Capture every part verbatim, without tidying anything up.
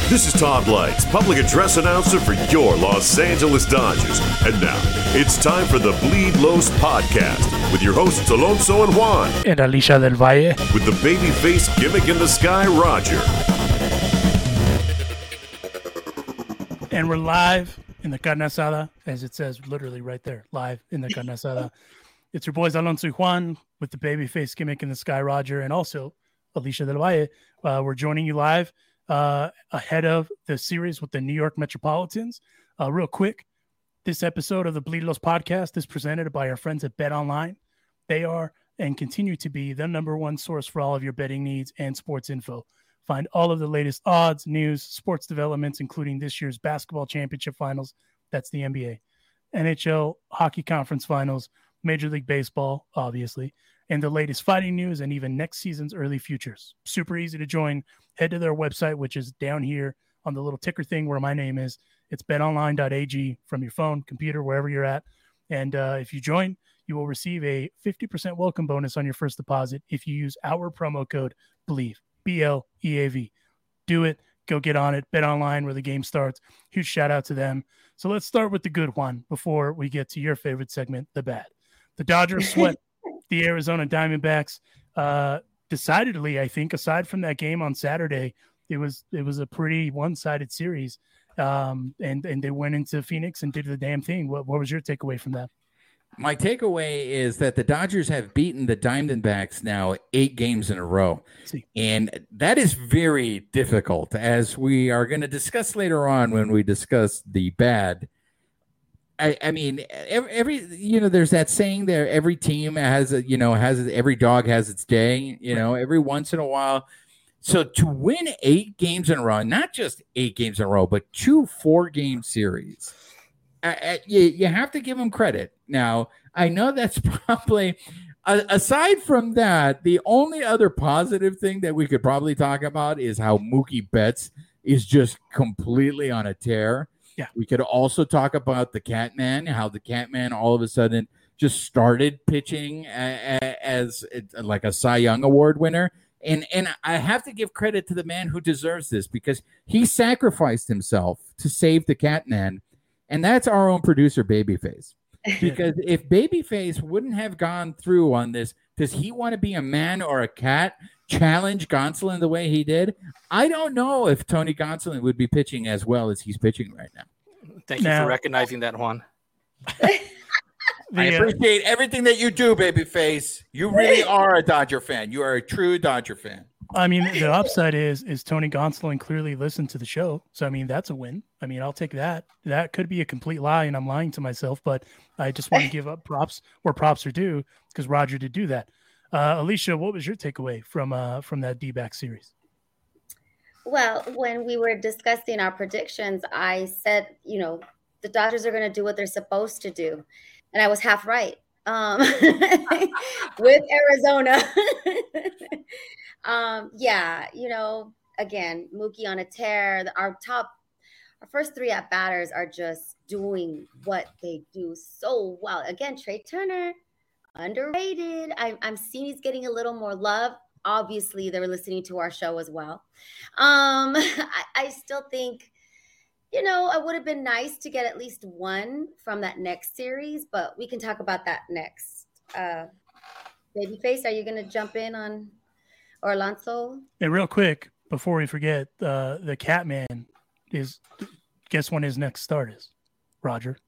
This is Todd Lights, public address announcer for your Los Angeles Dodgers. And now, it's time for the Bleed Los podcast with your hosts Alonso and Juan. And Alicia del Valle. With the babyface gimmick in the sky, Roger. And we're live in the carne asada, as it says literally right there, live in the carne asada. It's your boys Alonso and Juan with the babyface gimmick in the sky, Roger, and also Alicia del Valle. Uh, we're joining you live uh, ahead of the series with the New York Metropolitans. Uh, real quick, this episode of the Bleed Los podcast is presented by our friends at Bet Online. They are and continue to be the number one source for all of your betting needs and sports info. Find all of the latest odds, news, sports developments, including this year's basketball championship finals. That's the N B A, N H L hockey conference finals, Major League Baseball, obviously, and the latest fighting news and even next season's early futures. Super easy to join. Head to their website, which is down here on the little ticker thing where my name is. It's bet online dot a g from your phone, computer, wherever you're at. And uh, if you join, you will receive a fifty percent welcome bonus on your first deposit if you use our promo code BLEAV, B L E A V. Do it. Go get on it. Bet online where the game starts. Huge shout out to them. So let's start with the good one before we get to your favorite segment, the bad. The Dodgers swept the Arizona Diamondbacks. Uh, decidedly, I think, aside from that game on Saturday, it was it was a pretty one-sided series. Um, and, and they went into Phoenix and did the damn thing. What, what was your takeaway from that? My takeaway is that the Dodgers have beaten the Diamondbacks now eight games in a row. And that is very difficult, as we are going to discuss later on when we discuss the bad. I, I mean, every, every, you know, there's that saying there, every team has, a, you know, has, every dog has its day, you know, every once in a while. So to win eight games in a row, not just eight games in a row, but two four-game series, I, I, you, you have to give them credit. Now, I know that's probably, uh, aside from that, the only other positive thing that we could probably talk about is how Mookie Betts is just completely on a tear. Yeah. We could also talk about the Catman, how the Catman all of a sudden just started pitching as, as like a Cy Young Award winner. And and I have to give credit to the man who deserves this, because he sacrificed himself to save the Catman. And that's our own producer, Babyface. Because if Babyface wouldn't have gone through on this, does he want to be a man or a cat, challenge Gonsolin the way he did? I don't know if Tony Gonsolin would be pitching as well as he's pitching right now. Thank you now, for recognizing that, Juan. I appreciate everything that you do, Babyface. You really are a Dodger fan. You are a true Dodger fan. I mean, the upside is is Tony Gonsolin clearly listened to the show. So, I mean, that's a win. I mean, I'll take that. That could be a complete lie, and I'm lying to myself, but I just want to give up props where props are due, because Roger did do that. Uh, Alicia, what was your takeaway from uh, from that D-back series? Well, when we were discussing our predictions, I said, you know, the Dodgers are going to do what they're supposed to do. And I was half right um, with Arizona. um, yeah, you know, again, Mookie on a tear. Our top, our first three at batters are just doing what they do so well. Again, Trey Turner, underrated. I, I'm seeing he's getting a little more love. Obviously, they were listening to our show as well. Um, I, I still think, you know, it would have been nice to get at least one from that next series, but we can talk about that next. Uh, Babyface, are you going to jump in on Alonso? And real quick, before we forget, uh, the Catman is, guess when his next start is, Roger?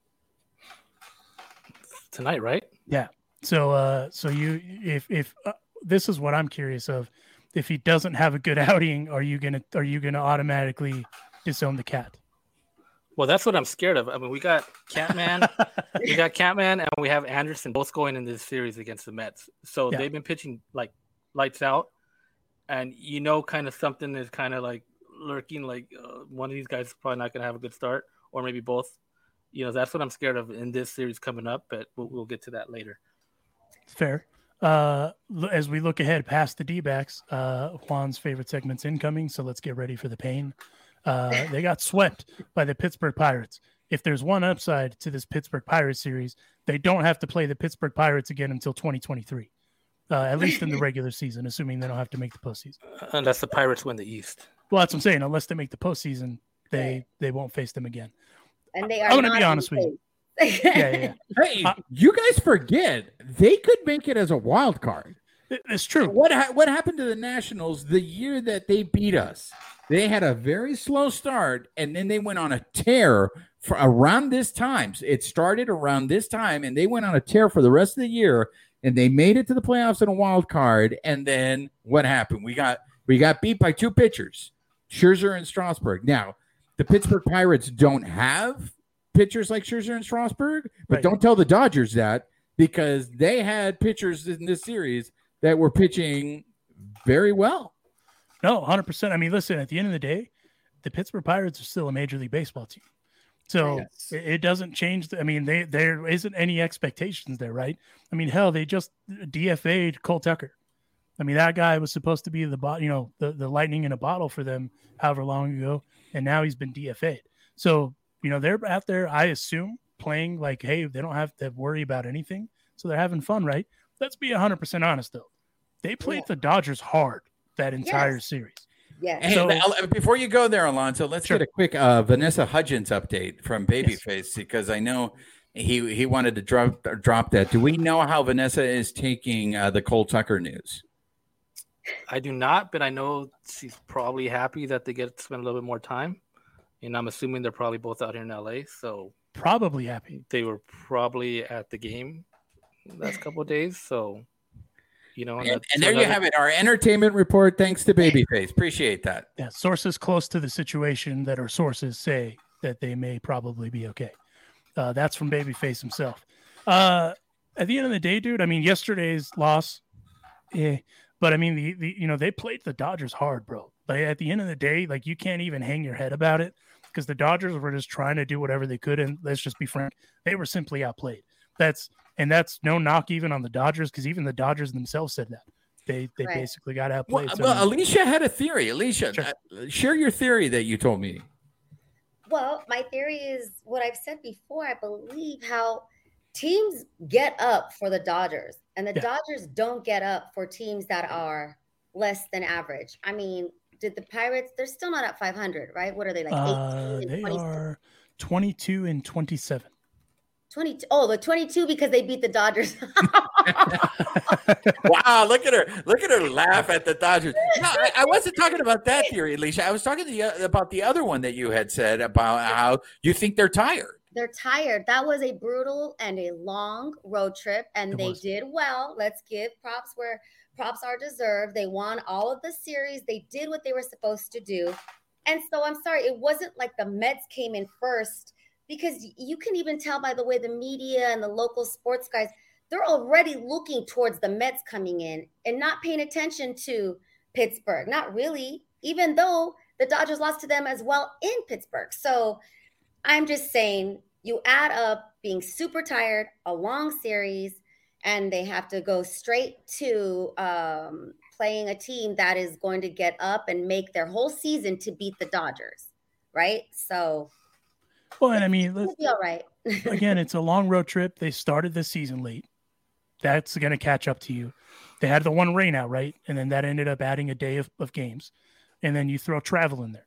Tonight, right? Yeah. So, uh, so you, if, if, uh, this is what I'm curious of, if he doesn't have a good outing, are you going to, are you going to automatically disown the cat? Well, that's what I'm scared of. I mean, we got Catman, we got Catman, and we have Anderson both going in this series against the Mets. So yeah. They've been pitching like lights out, and you know, kind of something is kind of like lurking. Like uh, one of these guys is probably not going to have a good start, or maybe both. You know, that's what I'm scared of in this series coming up. But we'll, we'll get to that later. Fair. Uh, as we look ahead past the D-backs, uh, Juan's favorite segment's incoming. So let's get ready for the pain. Uh, they got swept by the Pittsburgh Pirates. If there's one upside to this Pittsburgh Pirates series, they don't have to play the Pittsburgh Pirates again until twenty twenty-three, uh, at least in the regular season, assuming they don't have to make the postseason. Unless the Pirates win the East. Well, that's what I'm saying. Unless they make the postseason, they right. they won't face them again. And they are. I'm going to be honest with you. yeah, yeah. Hey, uh, you guys forget they could make it as a wild card. It's true. What ha- what happened to the Nationals the year that they beat us? They had a very slow start, and then they went on a tear for around this time. It started around this time, and they went on a tear for the rest of the year, and they made it to the playoffs in a wild card. And then what happened? We got we got beat by two pitchers, Scherzer and Strasburg. Now, the Pittsburgh Pirates don't have pitchers like Scherzer and Strasburg, but right. don't tell the Dodgers that, because they had pitchers in this series that were pitching very well. No, one hundred percent. I mean, listen, at the end of the day, the Pittsburgh Pirates are still a Major League Baseball team. So yes. it, it doesn't change. The, I mean, they, there isn't any expectations there, right? I mean, hell, they just D F A'd Cole Tucker. I mean, that guy was supposed to be the, you know, the, the lightning in a bottle for them however long ago, and now he's been D F A'd. So, you know, they're out there, I assume, playing like, hey, they don't have to worry about anything. So they're having fun, right? Let's be one hundred percent honest, though. They played yeah. the Dodgers hard that entire yes. series. Yeah. Hey, so, before you go there, Alonso, let's sure. get a quick uh, Vanessa Hudgens update from Babyface yes. because I know he he wanted to drop drop that. Do we know how Vanessa is taking uh, the Cole Tucker news? I do not, but I know she's probably happy that they get to spend a little bit more time, and I'm assuming they're probably both out here in L A. So probably happy. They were probably at the game the last couple of days, so. You know, and, and, and there another... you have it, our entertainment report. Thanks to Babyface. Appreciate that. Yeah, sources close to the situation that are sources say that they may probably be okay. Uh, that's from Babyface himself. Uh, at the end of the day, dude, I mean, yesterday's loss, eh, but I mean, the, the you know, they played the Dodgers hard, bro. Like at the end of the day, like you can't even hang your head about it because the Dodgers were just trying to do whatever they could, and let's just be frank, they were simply outplayed. That's And that's no knock even on the Dodgers, because even the Dodgers themselves said that. They they right. basically got outplayed. Well, so well Alicia had a theory. Alicia, sure. uh, share your theory that you told me. Well, my theory is what I've said before. I believe how teams get up for the Dodgers, and the yeah. Dodgers don't get up for teams that are less than average. I mean, did the Pirates, they're still not at five hundred, right? What are they, like eighteen uh, They are twenty-two and twenty-seven. twenty-two Oh, the twenty-two because they beat the Dodgers. Wow, look at her. Look at her laugh at the Dodgers. No, I, I wasn't talking about that theory, Alicia. I was talking to the, about the other one that you had said about how you think they're tired. They're tired. That was a brutal and a long road trip, and it they was. did well. Let's give props where props are deserved. They won all of the series. They did what they were supposed to do. And so I'm sorry, it wasn't like the Mets came in first, because you can even tell by the way the media and the local sports guys, they're already looking towards the Mets coming in and not paying attention to Pittsburgh. Not really, even though the Dodgers lost to them as well in Pittsburgh. So I'm just saying, you add up being super tired, a long series, and they have to go straight to um, playing a team that is going to get up and make their whole season to beat the Dodgers, right? So... Well, and I mean, it'll be all right. Again, it's a long road trip. They started the season late. That's going to catch up to you. They had the one rain out, right? And then that ended up adding a day of, of games. And then you throw travel in there.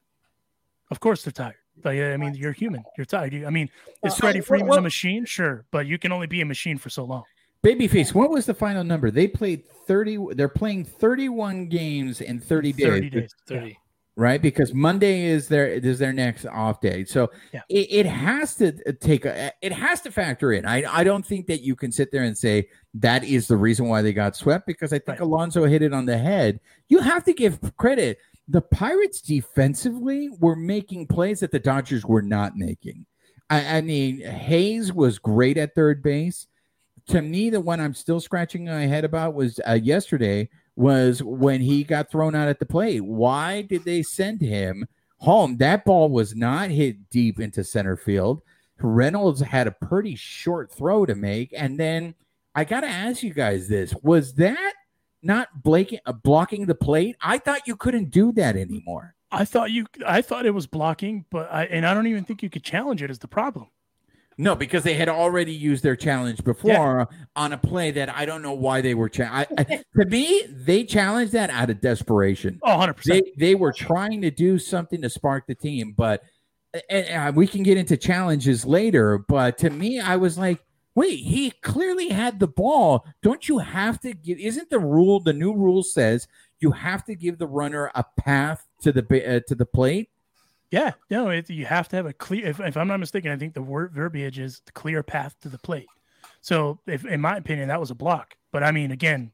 Of course they're tired. But, I mean, you're human. You're tired. You, I mean, is Freddie Freeman a machine? Sure. But you can only be a machine for so long. Babyface, what was the final number? They played thirty. They're playing thirty-one games in thirty days. thirty days. thirty. Right, because Monday is their is their next off day, so yeah. it, it has to take a it has to factor in. I I don't think that you can sit there and say that is the reason why they got swept, because I think right. Alonso hit it on the head. You have to give credit. The Pirates defensively were making plays that the Dodgers were not making. I, I mean, Hayes was great at third base. To me, the one I'm still scratching my head about was uh, yesterday. was when he got thrown out at the plate. Why did they send him home? That ball was not hit deep into center field. Reynolds had a pretty short throw to make. And then I got to ask you guys this. Was that not blocking, uh, blocking the plate? I thought you couldn't do that anymore. I thought you. I thought it was blocking, but I and I don't even think you could challenge it as the problem. No, because they had already used their challenge before yeah. on a play that I don't know why they were. Cha- I, I, to me, they challenged that out of desperation. Oh, one hundred percent. They, they were trying to do something to spark the team, but and, and we can get into challenges later. But to me, I was like, wait, he clearly had the ball. Don't you have to give? Isn't the rule, the new rule says you have to give the runner a path to the uh, to the plate? Yeah, no, it, you have to have a clear, if, if I'm not mistaken, I think the word verbiage is the clear path to the plate. So if, in my opinion, that was a block. But I mean, again,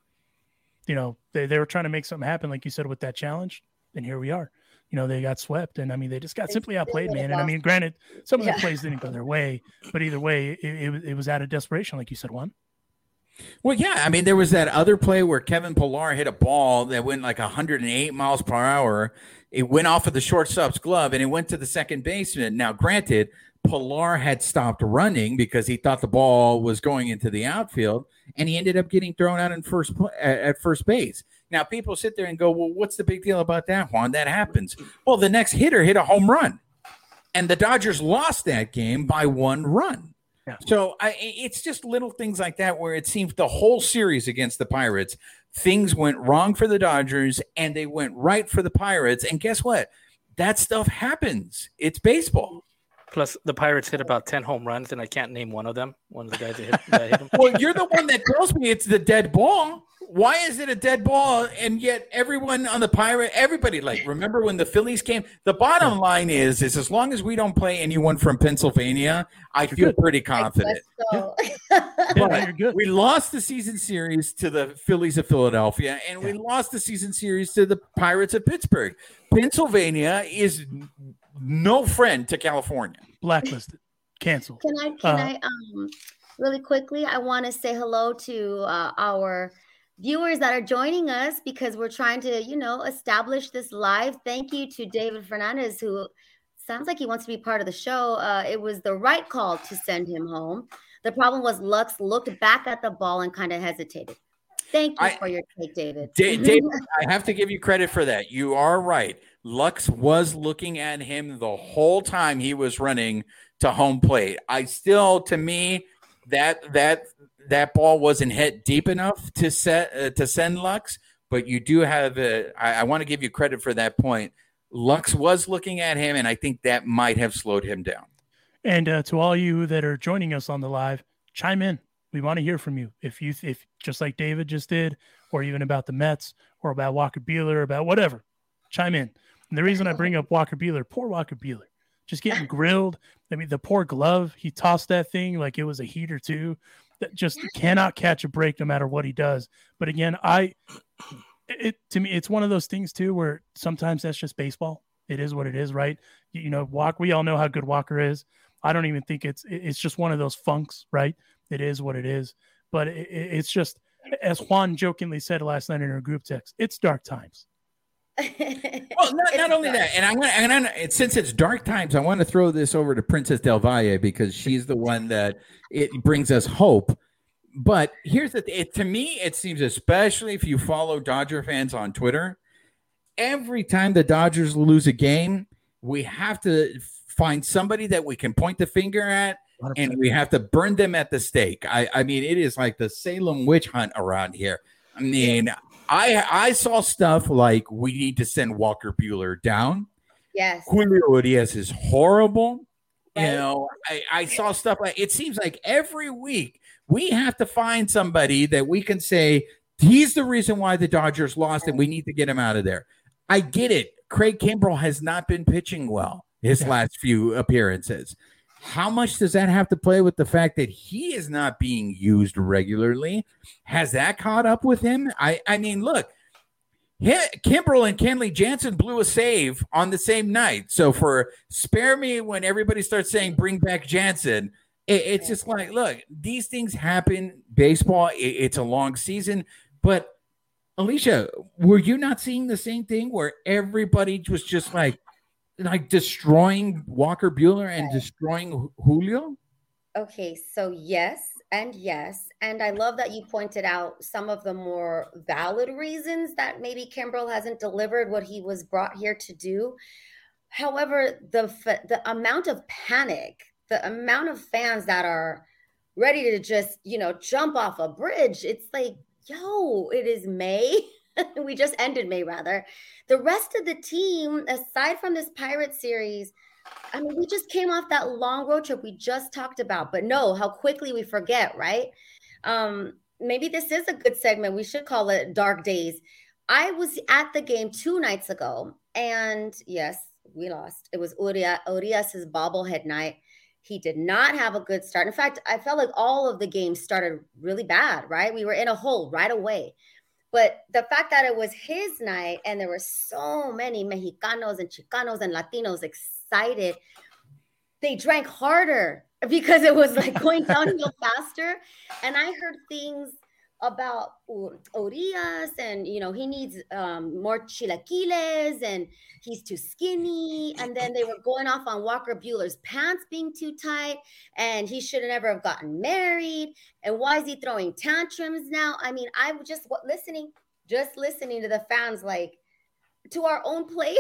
you know, they, they were trying to make something happen, like you said, with that challenge. And here we are. You know, they got swept. And I mean, they just got simply outplayed, man. And I mean, granted, some of the yeah. plays didn't go their way. But either way, it, it, it was out of desperation, like you said, Juan. Well, yeah. I mean, there was that other play where Kevin Pillar hit a ball that went like one hundred eight miles per hour. It went off of the shortstop's glove, and it went to the second baseman. Now, granted, Pillar had stopped running because he thought the ball was going into the outfield, and he ended up getting thrown out in first at first base. Now, people sit there and go, well, what's the big deal about that, Juan? That happens. Well, the next hitter hit a home run, and the Dodgers lost that game by one run. Yeah. So I, it's just little things like that where it seems the whole series against the Pirates, things went wrong for the Dodgers and they went right for the Pirates. And guess what? That stuff happens. It's baseball. Plus, the Pirates hit about ten home runs, and I can't name one of them. One of the guys that hit, that hit them. Well, you're the one that tells me it's the dead ball. Why is it a dead ball? And yet everyone on the Pirate, everybody, like, remember when the Phillies came? The bottom line is, is as long as we don't play anyone from Pennsylvania, I feel good. pretty confident. So. But we lost the season series to the Phillies of Philadelphia, and we lost the season series to the Pirates of Pittsburgh. Pennsylvania is no friend to California. Blacklisted. Canceled. Can I, can uh, I, um, really quickly, I want to say hello to uh, our viewers that are joining us because we're trying to, you know, establish this live. Thank you to David Fernandez, who sounds like he wants to be part of the show. Uh, it was the right call to send him home. The problem was Lux looked back at the ball and kind of hesitated. Thank you I, for your take, David. Da- David, I have to give you credit for that. You are right. Lux was looking at him the whole time he was running to home plate. I still, to me, that that that ball wasn't hit deep enough to set uh, to send Lux, but you do have a, I, I want to give you credit for that point. Lux was looking at him, and I think that might have slowed him down. And uh, to all you that are joining us on the live, chime in. We want to hear from you. If you, if just like David just did, or even about the Mets, or about Walker Buehler, about whatever, chime in. And the reason I bring up Walker Buehler, poor Walker Buehler, just getting grilled. I mean, the poor glove, he tossed that thing like it was a heater too. That just cannot catch a break no matter what he does. But again, I, it to me, it's one of those things too where sometimes that's just baseball. It is what it is, right? You, you know, Walker. We all know how good Walker is. I don't even think it's it's just one of those funks, right? It is what it is. But it, it's just, as Juan jokingly said last night in our group text, it's dark times. Well, not, not only that, and I'm gonna, and I'm, since it's dark times, I want to throw this over to Princess Del Valle because she's the one that it brings us hope. But here's the thing: it, to me, it seems, especially if you follow Dodger fans on Twitter, every time the Dodgers lose a game, we have to find somebody that we can point the finger at, one hundred percent. And we have to burn them at the stake. I, I mean, it is like the Salem witch hunt around here. I mean. I I saw stuff like we need to send Walker Buehler down. Yes. Julio Urias is horrible. Right. You know, I, I saw stuff like it seems like every week we have to find somebody that we can say he's the reason why the Dodgers lost and we need to get him out of there. I get it. Craig Kimbrell has not been pitching well his yeah. last few appearances. How much does that have to play with the fact that he is not being used regularly? Has that caught up with him? I, I mean, look, Kimbrell and Kenley Jansen blew a save on the same night. So for spare me when everybody starts saying bring back Jansen, it, it's just like, look, these things happen. Baseball, it, it's a long season. But, Alicia, were you not seeing the same thing where everybody was just like, like destroying Walker Buehler and destroying Julio? Okay, so yes and yes. And I love that you pointed out some of the more valid reasons that maybe Kimbrell hasn't delivered what he was brought here to do. However, the the amount of panic the amount of fans that are ready to just, you know, jump off a bridge. It's like, yo, it is May. We just ended May, rather. The rest of the team, aside from this Pirate series, I mean, we just came off that long road trip we just talked about. But no, how quickly we forget, right? Um, maybe this is a good segment. We should call it Dark Days. I was at the game two nights ago, and yes, we lost. It was Uria, Urias' bobblehead night. He did not have a good start. In fact, I felt like all of the games started really bad, right? We were in a hole right away. But the fact that it was his night and there were so many Mexicanos and Chicanos and Latinos excited, they drank harder because it was like going downhill faster. And I heard things about Urias and, you know, he needs um, more chilaquiles and he's too skinny. And then they were going off on Walker Buehler's pants being too tight and he should have never have gotten married. And why is he throwing tantrums now? I mean, I was just listening, just listening to the fans, like, to our own players.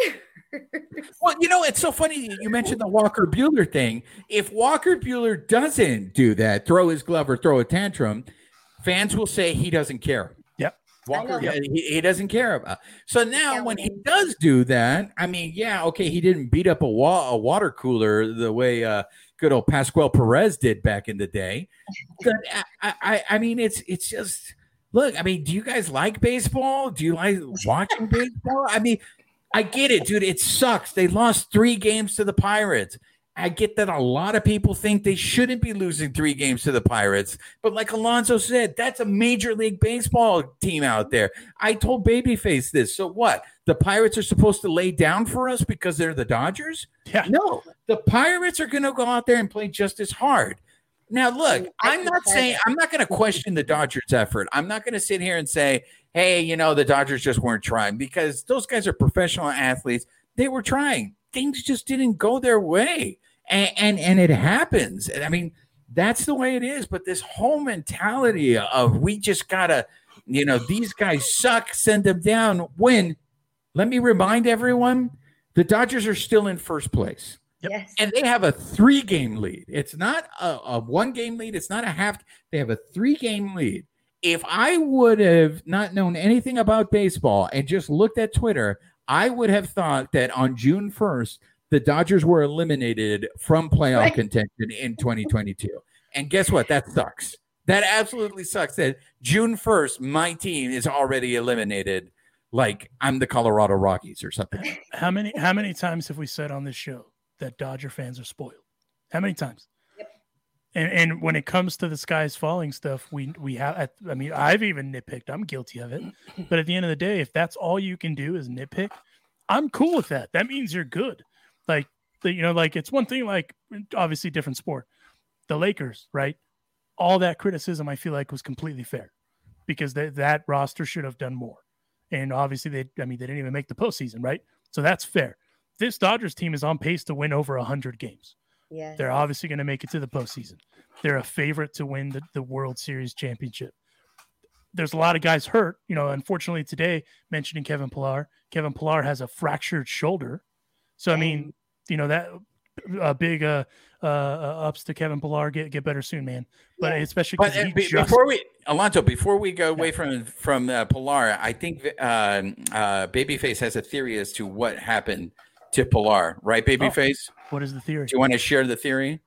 Well, you know, it's so funny you mentioned the Walker Buehler thing. If Walker Buehler doesn't do that, throw his glove or throw a tantrum, fans will say he doesn't care. Yep. Walker, he, he doesn't care about. So now yeah, when he does do that, I mean, yeah, okay, he didn't beat up a, wa- a water cooler the way uh, good old Pascual Perez did back in the day. But I, I, I mean, it's it's just, look, I mean, do you guys like baseball? Do you like watching baseball? I mean, I get it, dude. It sucks. They lost three games to the Pirates. I get that a lot of people think they shouldn't be losing three games to the Pirates. But like Alonso said, that's a Major League Baseball team out there. I told Babyface this. So what? The Pirates are supposed to lay down for us because they're the Dodgers? Yeah. No, the Pirates are going to go out there and play just as hard. Now, look, I'm not saying I'm not going to question the Dodgers' effort. I'm not going to sit here and say, hey, you know, the Dodgers just weren't trying, because those guys are professional athletes. They were trying. Things just didn't go their way. And, and and it happens. I mean, that's the way it is. But this whole mentality of we just gotta, you know, these guys suck, send them down. When, let me remind everyone, the Dodgers are still in first place. Yes. And they have a three-game lead. It's not a, a one-game lead. It's not a half. They have a three-game lead. If I would have not known anything about baseball and just looked at Twitter, I would have thought that on June first, the Dodgers were eliminated from playoff right. contention in twenty twenty-two. And guess what? That sucks. That absolutely sucks. That June first, my team is already eliminated. Like I'm the Colorado Rockies or something. How many, how many times have we said on this show that Dodger fans are spoiled? How many times? Yep. And and when it comes to the skies falling stuff, we we have, I mean, I've even nitpicked. I'm guilty of it. But at the end of the day, if that's all you can do is nitpick, I'm cool with that. That means you're good. Like, you know, like it's one thing, like obviously different sport. The Lakers, right? All that criticism I feel like was completely fair because they, that roster should have done more. And obviously they, I mean, they didn't even make the postseason, right? So that's fair. This Dodgers team is on pace to win over one hundred games. Yeah, They're obviously going to make it to the postseason. They're a favorite to win the, the World Series championship. There's a lot of guys hurt. You know, unfortunately today, mentioning Kevin Pillar, Kevin Pillar has a fractured shoulder. So, I mean, you know, that a uh, big uh, uh, ups to Kevin Pillar, get get better soon, man. But yeah. especially because uh, be, just... before we, Alonso, before we go away yeah. from from uh, Pillar, I think uh, uh, Babyface has a theory as to what happened to Pillar, right, Babyface? Oh, what is the theory? Do you want to share the theory?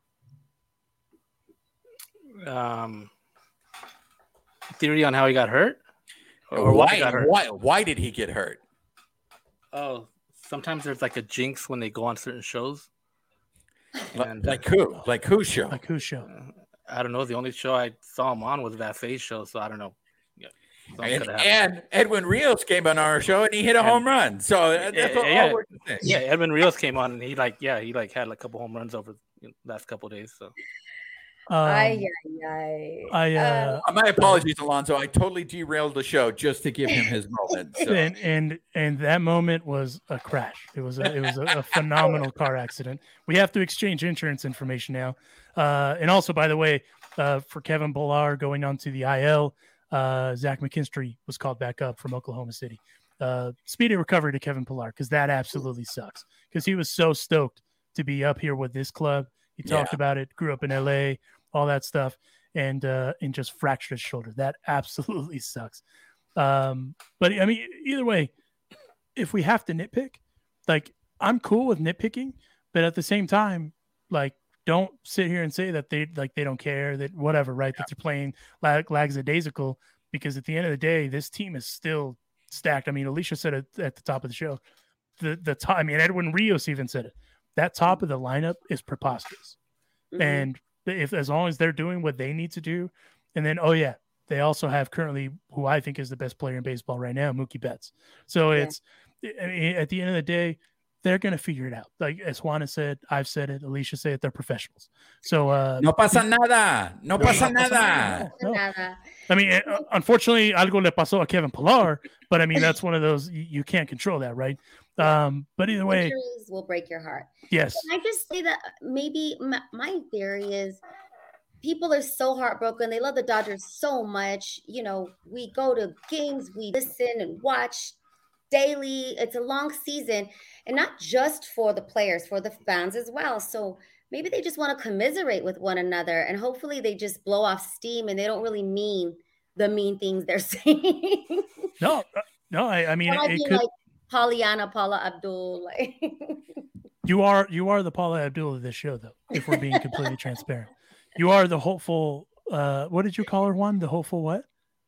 Um, theory on how he got hurt, or, or why? Got hurt? Why? Why did he get hurt? Oh. Sometimes there's like a jinx when they go on certain shows. And, like who? Like who show? Like who show? I don't know. The only show I saw him on was that Face show, so I don't know. Yeah, and, and Edwin Rios came on our show and he hit a and, home run. So that's yeah, what yeah, all we're saying. Yeah, Edwin Rios came on and he like yeah he like had like a couple home runs over the last couple of days. So. Um, aye, aye, aye. I, uh, uh, my apologies, Alonso. I totally derailed the show just to give him his moment. So. And and and that moment was a crash. It was a it was a, a phenomenal car accident. We have to exchange insurance information now. Uh, and also, by the way, uh, for Kevin Pillar going on to the I L, uh, Zach McKinstry was called back up from Oklahoma City. Uh, speedy recovery to Kevin Pillar because that absolutely sucks. Because he was so stoked to be up here with this club. He talked Yeah. about it, grew up in L A, all that stuff, and uh, and just fractured his shoulder. That absolutely sucks. Um, but I mean, either way, if we have to nitpick, like I'm cool with nitpicking, but at the same time, like don't sit here and say that they like they don't care, that whatever, right? Yeah. That they're playing lag, lackadaisical, because at the end of the day, this team is still stacked. I mean, Alicia said it at the top of the show. The the top, I mean, Edwin Rios even said it. That top of the lineup is preposterous. Mm-hmm. And if as long as they're doing what they need to do, and then oh yeah, they also have currently who I think is the best player in baseball right now, Mookie Betts. So yeah. it's I mean, at the end of the day, they're gonna figure it out. Like as Juan has said, I've said it, Alicia said it, they're professionals. So uh, no pasa nada, no pasa nada. No. I mean, unfortunately, algo le pasó a Kevin Pillar, but I mean that's one of those you, you can't control that, right? Um, but either way, injuries will break your heart. Yes. Can I just say that maybe my, my theory is people are so heartbroken. They love the Dodgers so much. You know, we go to games, we listen and watch daily. It's a long season, and not just for the players, for the fans as well. So maybe they just want to commiserate with one another, and hopefully they just blow off steam and they don't really mean the mean things they're saying. No, no, I, I mean, it, it could. Like, Pollyanna, Paula Abdul. Like. You are you are the Paula Abdul of this show, though. If we're being completely transparent, you are the hopeful. Uh, what did you call her? One, the hopeful what?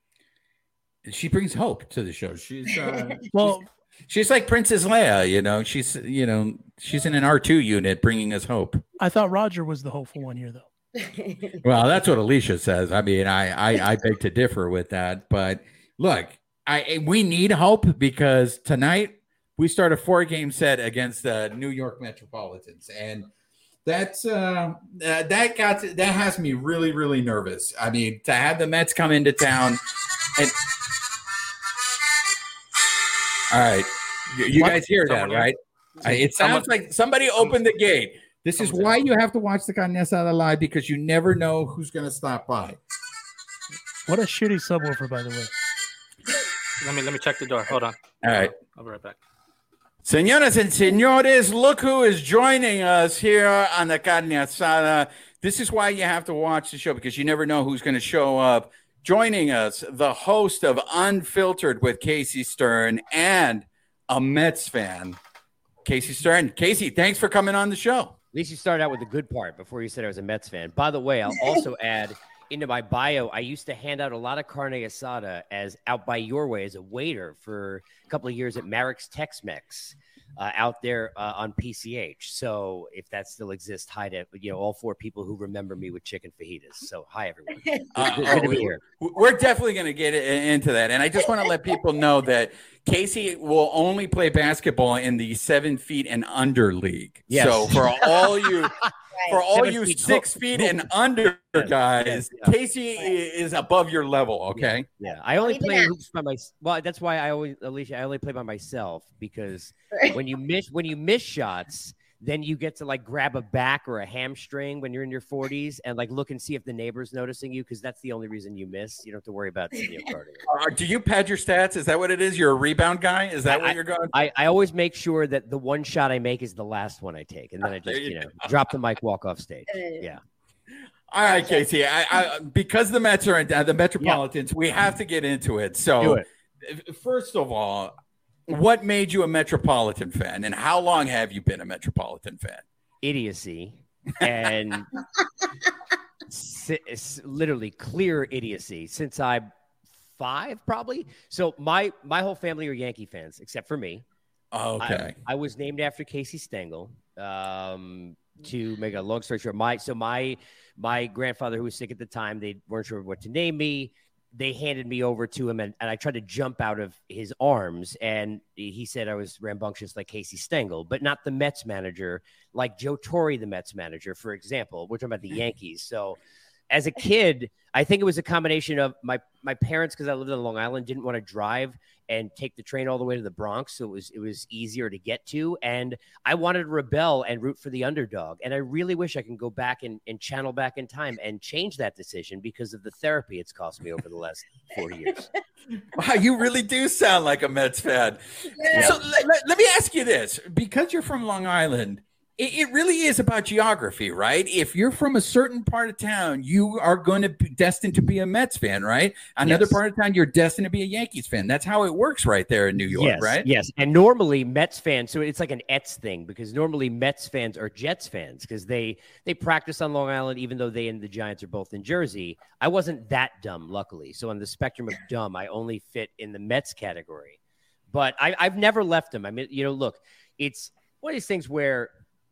She brings hope to the show. She's uh, well, she's, she's like Princess Leia. You know, she's you know she's in an R two unit, bringing us hope. I thought Roger was the hopeful one here, though. Well, that's what Alicia says. I mean, I I, I beg to differ with that, but look. I we need hope because tonight we start a four-game set against the New York Metropolitans, and that's uh, uh, that got to, that has me really really nervous. I mean, to have the Mets come into town, and all right, you, you guys hear that, right? It sounds like somebody opened the gate. This is why you have to watch the Carne Asada live, because you never know who's going to stop by. What a shitty subwoofer, by the way. Let me let me check the door. Hold on. All right. I'll be right back. Señoras and señores, look who is joining us here on the Carne Asada. This is why you have to watch the show, because you never know who's going to show up. Joining us, the host of Unfiltered with Casey Stern and a Mets fan, Casey Stern. Casey, thanks for coming on the show. At least you started out with the good part before you said I was a Mets fan. By the way, I'll also add into my bio, I used to hand out a lot of carne asada as out by your way as a waiter for a couple of years at Marrick's Tex-Mex uh, out there uh, on P C H. So if that still exists, hi to you know all four people who remember me with chicken fajitas. So hi everyone. Uh, good, good to be here. We're definitely going to get into that, and I just want to let people know that Casey will only play basketball in the seven feet and under league. Yes. So for all you. For all Seven you feet. six feet and under guys, yeah. Casey is above your level. Okay. Yeah, I only play hoops by myself. Well, that's why I always, Alicia, I only play by myself, because when you miss when you miss shots, then you get to like grab a back or a hamstring when you're in your forties and like look and see if the neighbor's noticing you, because that's the only reason you miss. You don't have to worry about you know, guarding. Uh, do you pad your stats? Is that what it is? You're a rebound guy? Is that I, what you're going? I, I always make sure that the one shot I make is the last one I take, and then I just you, you know go. drop the mic, walk off stage. Yeah. All right, Casey. I, I because the Mets are in, uh, the Metropolitans, yeah. we have to get into it. So, Do it. First of all, what made you a Metropolitan fan, and how long have you been a Metropolitan fan? Idiocy and literally clear idiocy since I'm five, probably. So my my whole family are Yankee fans, except for me. Okay. I, I was named after Casey Stengel. Um, to make a long story short, my so my my grandfather, who was sick at the time, they weren't sure what to name me. They handed me over to him, and, and I tried to jump out of his arms, and he said I was rambunctious like Casey Stengel, but not the Mets manager, like Joe Torre, the Mets manager, for example. We're talking about the Yankees. So as a kid, I think it was a combination of my, my parents, because I lived on Long Island, didn't want to drive and take the train all the way to the Bronx. So it was, it was easier to get to. And I wanted to rebel and root for the underdog. And I really wish I can go back and, and channel back in time and change that decision because of the therapy it's cost me over the last forty years. Wow, you really do sound like a Mets fan. Yeah. So let, let, let me ask you this, because you're from Long Island, It, it really is about geography, right? If you're from a certain part of town, you are going to be destined to be a Mets fan, right? Another yes. part of town, you're destined to be a Yankees fan. That's how it works right there in New York, yes, right? Yes. And normally Mets fans, so it's like an Ets thing because normally Mets fans are Jets fans because they they practice on Long Island, even though they and the Giants are both in Jersey. I wasn't that dumb, luckily. So on the spectrum of dumb, I only fit in the Mets category. But I, I've never left them. I mean, you know, look, it's one of these things where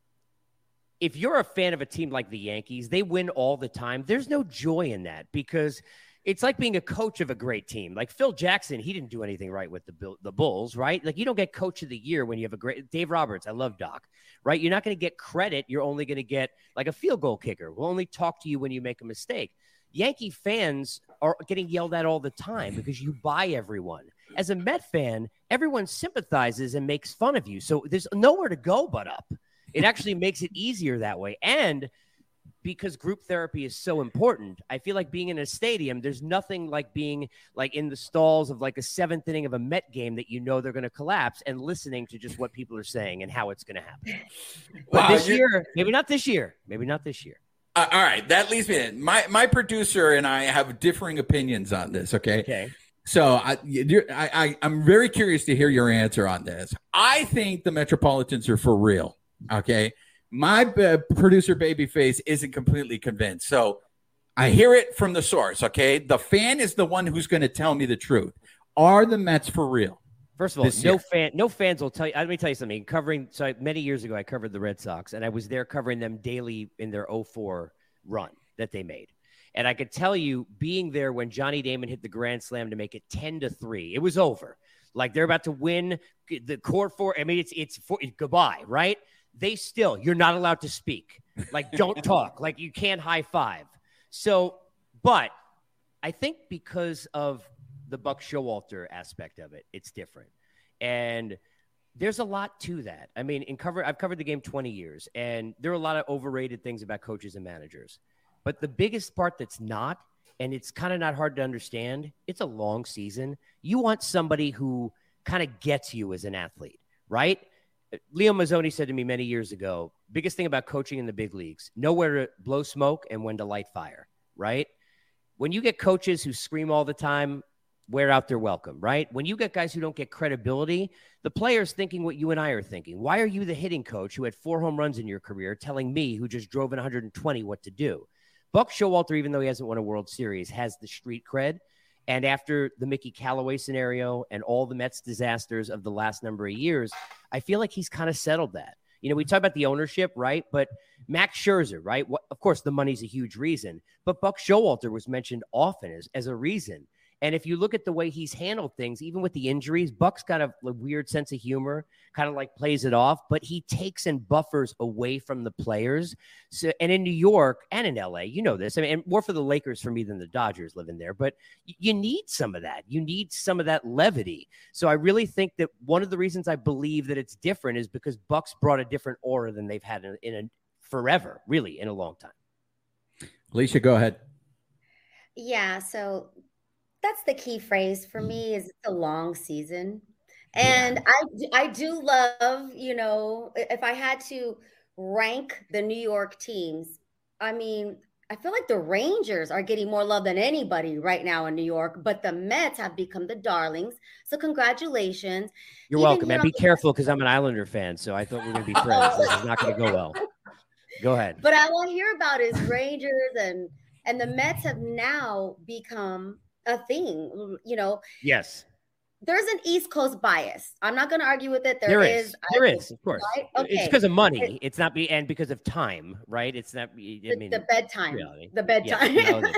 if you're a fan of a team like the Yankees, they win all the time. There's no joy in that because it's like being a coach of a great team. Like Phil Jackson, he didn't do anything right with the the Bulls, right? Like you don't get coach of the year when you have a great Dave Roberts. I love Doc, right? You're not going to get credit. You're only going to get like a field goal kicker. We'll only talk to you when you make a mistake. Yankee fans are getting yelled at all the time because you buy everyone. As a Met fan, everyone sympathizes and makes fun of you. So there's nowhere to go but up. It actually makes it easier that way. And because group therapy is so important, I feel like being in a stadium, there's nothing like being like in the stalls of like a seventh inning of a Met game that you know they're going to collapse and listening to just what people are saying and how it's going to happen. But wow, this year, maybe not this year, maybe not this year. Uh, all right. That leads me in. My, my producer and I have differing opinions on this. Okay. Okay. So I, I, I, I'm very curious to hear your answer on this. I think the Metropolitans are for real. Okay. My uh, producer Babyface isn't completely convinced. So I hear it from the source. Okay. The fan is the one who's going to tell me the truth. Are the Mets for real? First of all, no fan, no fans will tell you. Let me tell you something. Covering, so I, many years ago, I covered the Red Sox, and I was there covering them daily in their oh four run that they made. And I could tell you, being there when Johnny Damon hit the grand slam to make it ten to three, it was over. Like they're about to win the court for. I mean, it's it's, for, it's goodbye, right? They still, you're not allowed to speak. Like, don't talk. Like, you can't high five. So, but I think because of the Buck Showalter aspect of it, it's different. And there's a lot to that. I mean, in cover, I've covered the game twenty years, and there are a lot of overrated things about coaches and managers. But the biggest part that's not, and it's kind of not hard to understand, it's a long season. You want somebody who kind of gets you as an athlete, right? Leo Mazzoni said to me many years ago, biggest thing about coaching in the big leagues, know where to blow smoke and when to light fire, right? When you get coaches who scream all the time, wear out their welcome, right? When you get guys who don't get credibility, the player's thinking what you and I are thinking. Why are you the hitting coach who had four home runs in your career telling me who just drove in one hundred twenty what to do? Buck Showalter, even though he hasn't won a World Series, has the street cred. And after the Mickey Callaway scenario and all the Mets disasters of the last number of years, I feel like he's kind of settled that. You know, we talk about the ownership, right? But Max Scherzer, right? What, of course, the money's a huge reason. But Buck Showalter was mentioned often as, as a reason. And if you look at the way he's handled things, even with the injuries, Buck's got a, a weird sense of humor, kind of like plays it off, but he takes and buffers away from the players. So, and in New York and in L A, you know this. I mean, and more for the Lakers for me than the Dodgers living there, but you need some of that. You need some of that levity. So I really think that one of the reasons I believe that it's different is because Buck's brought a different aura than they've had in, in a forever, really, in a long time. Alicia, go ahead. Yeah, so that's the key phrase for me is it's a long season. And yeah. I, I do love, you know, if I had to rank the New York teams, I mean, I feel like the Rangers are getting more love than anybody right now in New York, but the Mets have become the darlings. So congratulations. You're Even welcome, man. Be careful because I'm an Islander fan, so I thought we were going to be friends. This is not going to go well. Go ahead. But all I hear about is Rangers and and the Mets have now become a thing, you know. Yes. There's an East Coast bias. I'm not going to argue with it. There, there is. is. There is, of course. Right? Okay. It's because of money. It's not be and because of time, right? It's not. I mean, the, the bedtime. Really. The bedtime. Yeah, no,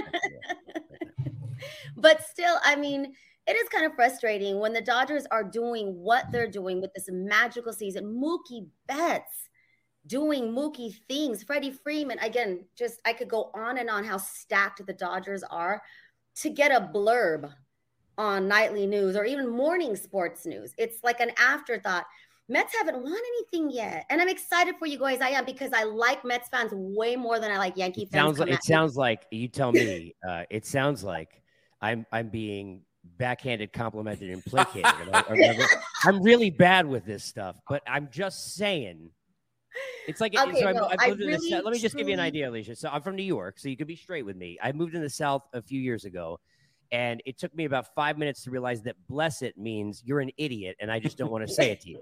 but still, I mean, it is kind of frustrating when the Dodgers are doing what they're doing with this magical season. Mookie Betts doing Mookie things. Freddie Freeman, again, just I could go on and on how stacked the Dodgers are. To get a blurb on nightly news or even morning sports news, it's like an afterthought. Mets haven't won anything yet, and I'm excited for you guys. I am because I like Mets fans way more than I like Yankee it fans. Sounds like, it sounds like you tell me. Uh, it sounds like I'm I'm being backhanded, complimented, and placated. I, I, I'm really bad with this stuff, but I'm just saying. It's like okay, so no, I, I moved in really, the South. Let me just give you an truly- idea, Alicia. So I'm from New York, so you could be straight with me. I moved in the South a few years ago, and it took me about five minutes to realize that "blessed" means you're an idiot, and I just don't want to say it to you.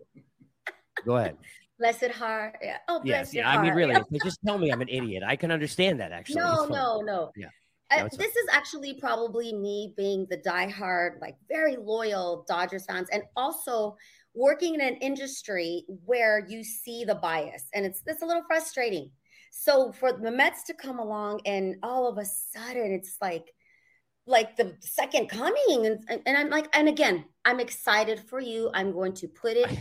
Go ahead. Blessed heart. Yeah. Oh, bless Yes, your yeah. I mean, heart. really, Yeah. if they just tell me I'm an idiot, I can understand that. Actually, No, It's fine. no, no. Yeah. Uh, No, it's this is actually probably me being the diehard, like very loyal Dodgers fans, and also working in an industry where you see the bias, and it's it's a little frustrating. So for the Mets to come along and all of a sudden it's like like the second coming, and, and, and I'm like, and again, I'm excited for you. I'm going to put it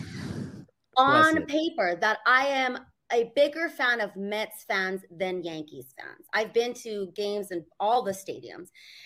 on it. paper that I am a bigger fan of Mets fans than Yankees fans. I've been to games in all the stadiums.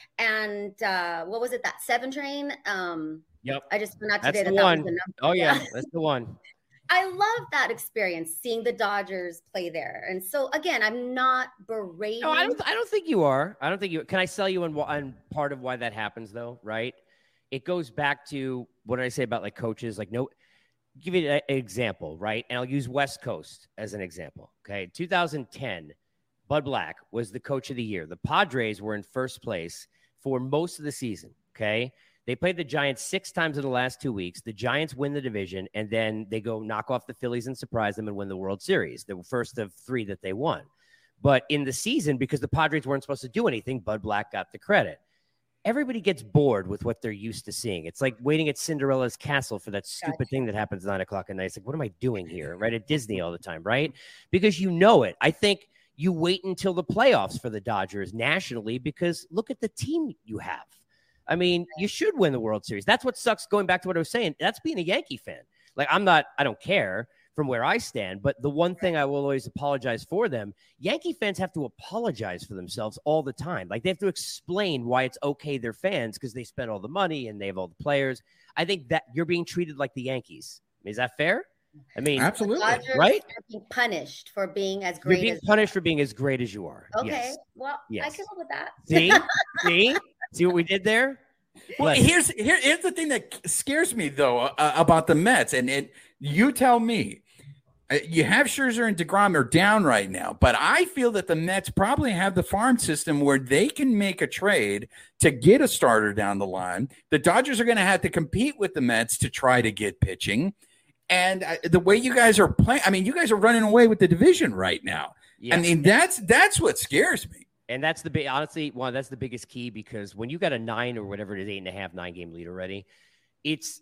And uh, what was it, that seven train? Um, Yep. I just found out That's today the that one. that was the number. Oh, yeah. That's the one. I love that experience, seeing the Dodgers play there. And so, again, I'm not berating. No, I don't. I don't think you are. I don't think you. Can I sell you on, on part of why that happens, though? Right? It goes back to what did I say about like coaches? Like, no. Give you an example, right? And I'll use West Coast as an example. Okay, two thousand ten, Bud Black was the coach of the year. The Padres were in first place for most of the season. Okay, they played the Giants six times in the last two weeks. The Giants win the division, and then they go knock off the Phillies and surprise them and win the World Series. The first of three that they won. But in the season, because the Padres weren't supposed to do anything, Bud Black got the credit. Everybody gets bored with what they're used to seeing. It's like waiting at Cinderella's castle for that stupid Gotcha. thing that happens at nine o'clock at night. It's like, what am I doing here? Right at Disney all the time, right? Because you know it. I think you wait until the playoffs for the Dodgers nationally because look at the team you have. I mean, you should win the World Series. That's what sucks. Going back to what I was saying, that's being a Yankee fan. Like, I'm not, I don't care from where I stand, but the one thing I will always apologize for them, Yankee fans have to apologize for themselves all the time. Like, they have to explain why it's okay they're fans because they spend all the money and they have all the players. I think that you're being treated like the Yankees. Is that fair? I mean, absolutely. Dodgers right? are being punished for being as You're great being as punished for being as great as you are. Okay. Yes. Well, Yes. I can live with that. See? See? See what we did there? Well, Bless here's here, here's the thing that scares me though uh, about the Mets, and it you tell me. Uh, You have Scherzer and DeGrom are down right now, but I feel that the Mets probably have the farm system where they can make a trade to get a starter down the line. The Dodgers are going to have to compete with the Mets to try to get pitching. And uh, the way you guys are playing, I mean, you guys are running away with the division right now. Yeah. I mean, that's that's what scares me. And that's the big, honestly, one, that's the biggest key because when you got a nine or whatever it is, eight and a half, nine game lead already, it's,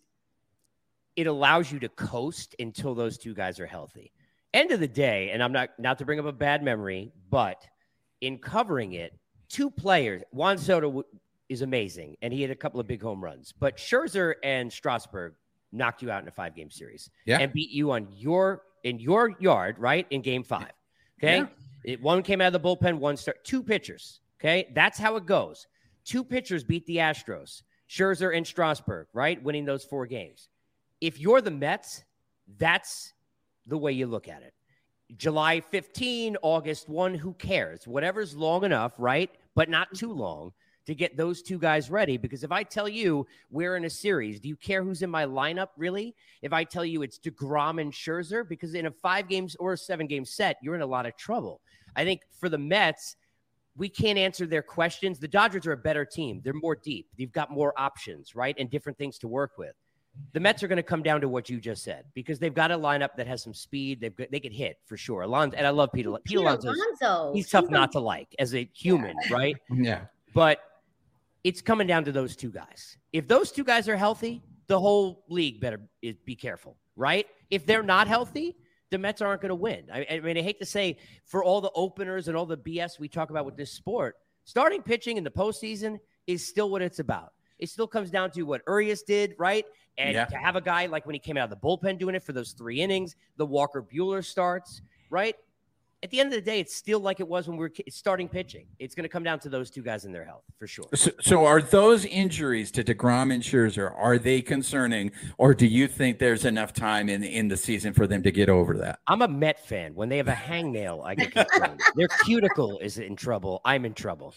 it allows you to coast until those two guys are healthy. End of the day, and I'm not, not to bring up a bad memory, but in covering it, two players, Juan Soto w- is amazing, and he had a couple of big home runs, but Scherzer and Strasburg knocked you out in a five game series Yeah. and beat you on your, in your yard, right? In game five. Okay. Yeah. It, one came out of the bullpen, one start, two pitchers. Okay. That's how it goes. Two pitchers beat the Astros, Scherzer and Strasburg, right? Winning those four games. If you're the Mets, that's the way you look at it. July fifteenth, August first, who cares? Whatever's long enough, right? But not too long to get those two guys ready. Because if I tell you we're in a series, do you care who's in my lineup, really? If I tell you it's DeGrom and Scherzer, because in a five games or a seven game set, you're in a lot of trouble. I think for the Mets, we can't answer their questions. The Dodgers are a better team. They're more deep. They've got more options, right? And different things to work with. The Mets are going to come down to what you just said because they've got a lineup that has some speed. They've got, they can hit for sure. Alonso, and I love Peter. Peter, Peter Alonso. Alonso. He's tough not to like as a human, yeah. right? Yeah. But it's coming down to those two guys. If those two guys are healthy, the whole league better be careful, right? If they're not healthy, the Mets aren't going to win. I, I mean, I hate to say for all the openers and all the B S we talk about with this sport, starting pitching in the postseason is still what it's about. It still comes down to what Urias did, right? And yeah. to have a guy like when he came out of the bullpen doing it for those three innings, the Walker Buehler starts, right? At the end of the day, it's still like it was when we were starting pitching. It's going to come down to those two guys and their health for sure. So, so are those injuries to DeGrom and Scherzer, are they concerning, or do you think there's enough time in, in the season for them to get over that? I'm a Met fan. When they have a hangnail, I get concerned. Their cuticle is in trouble. I'm in trouble.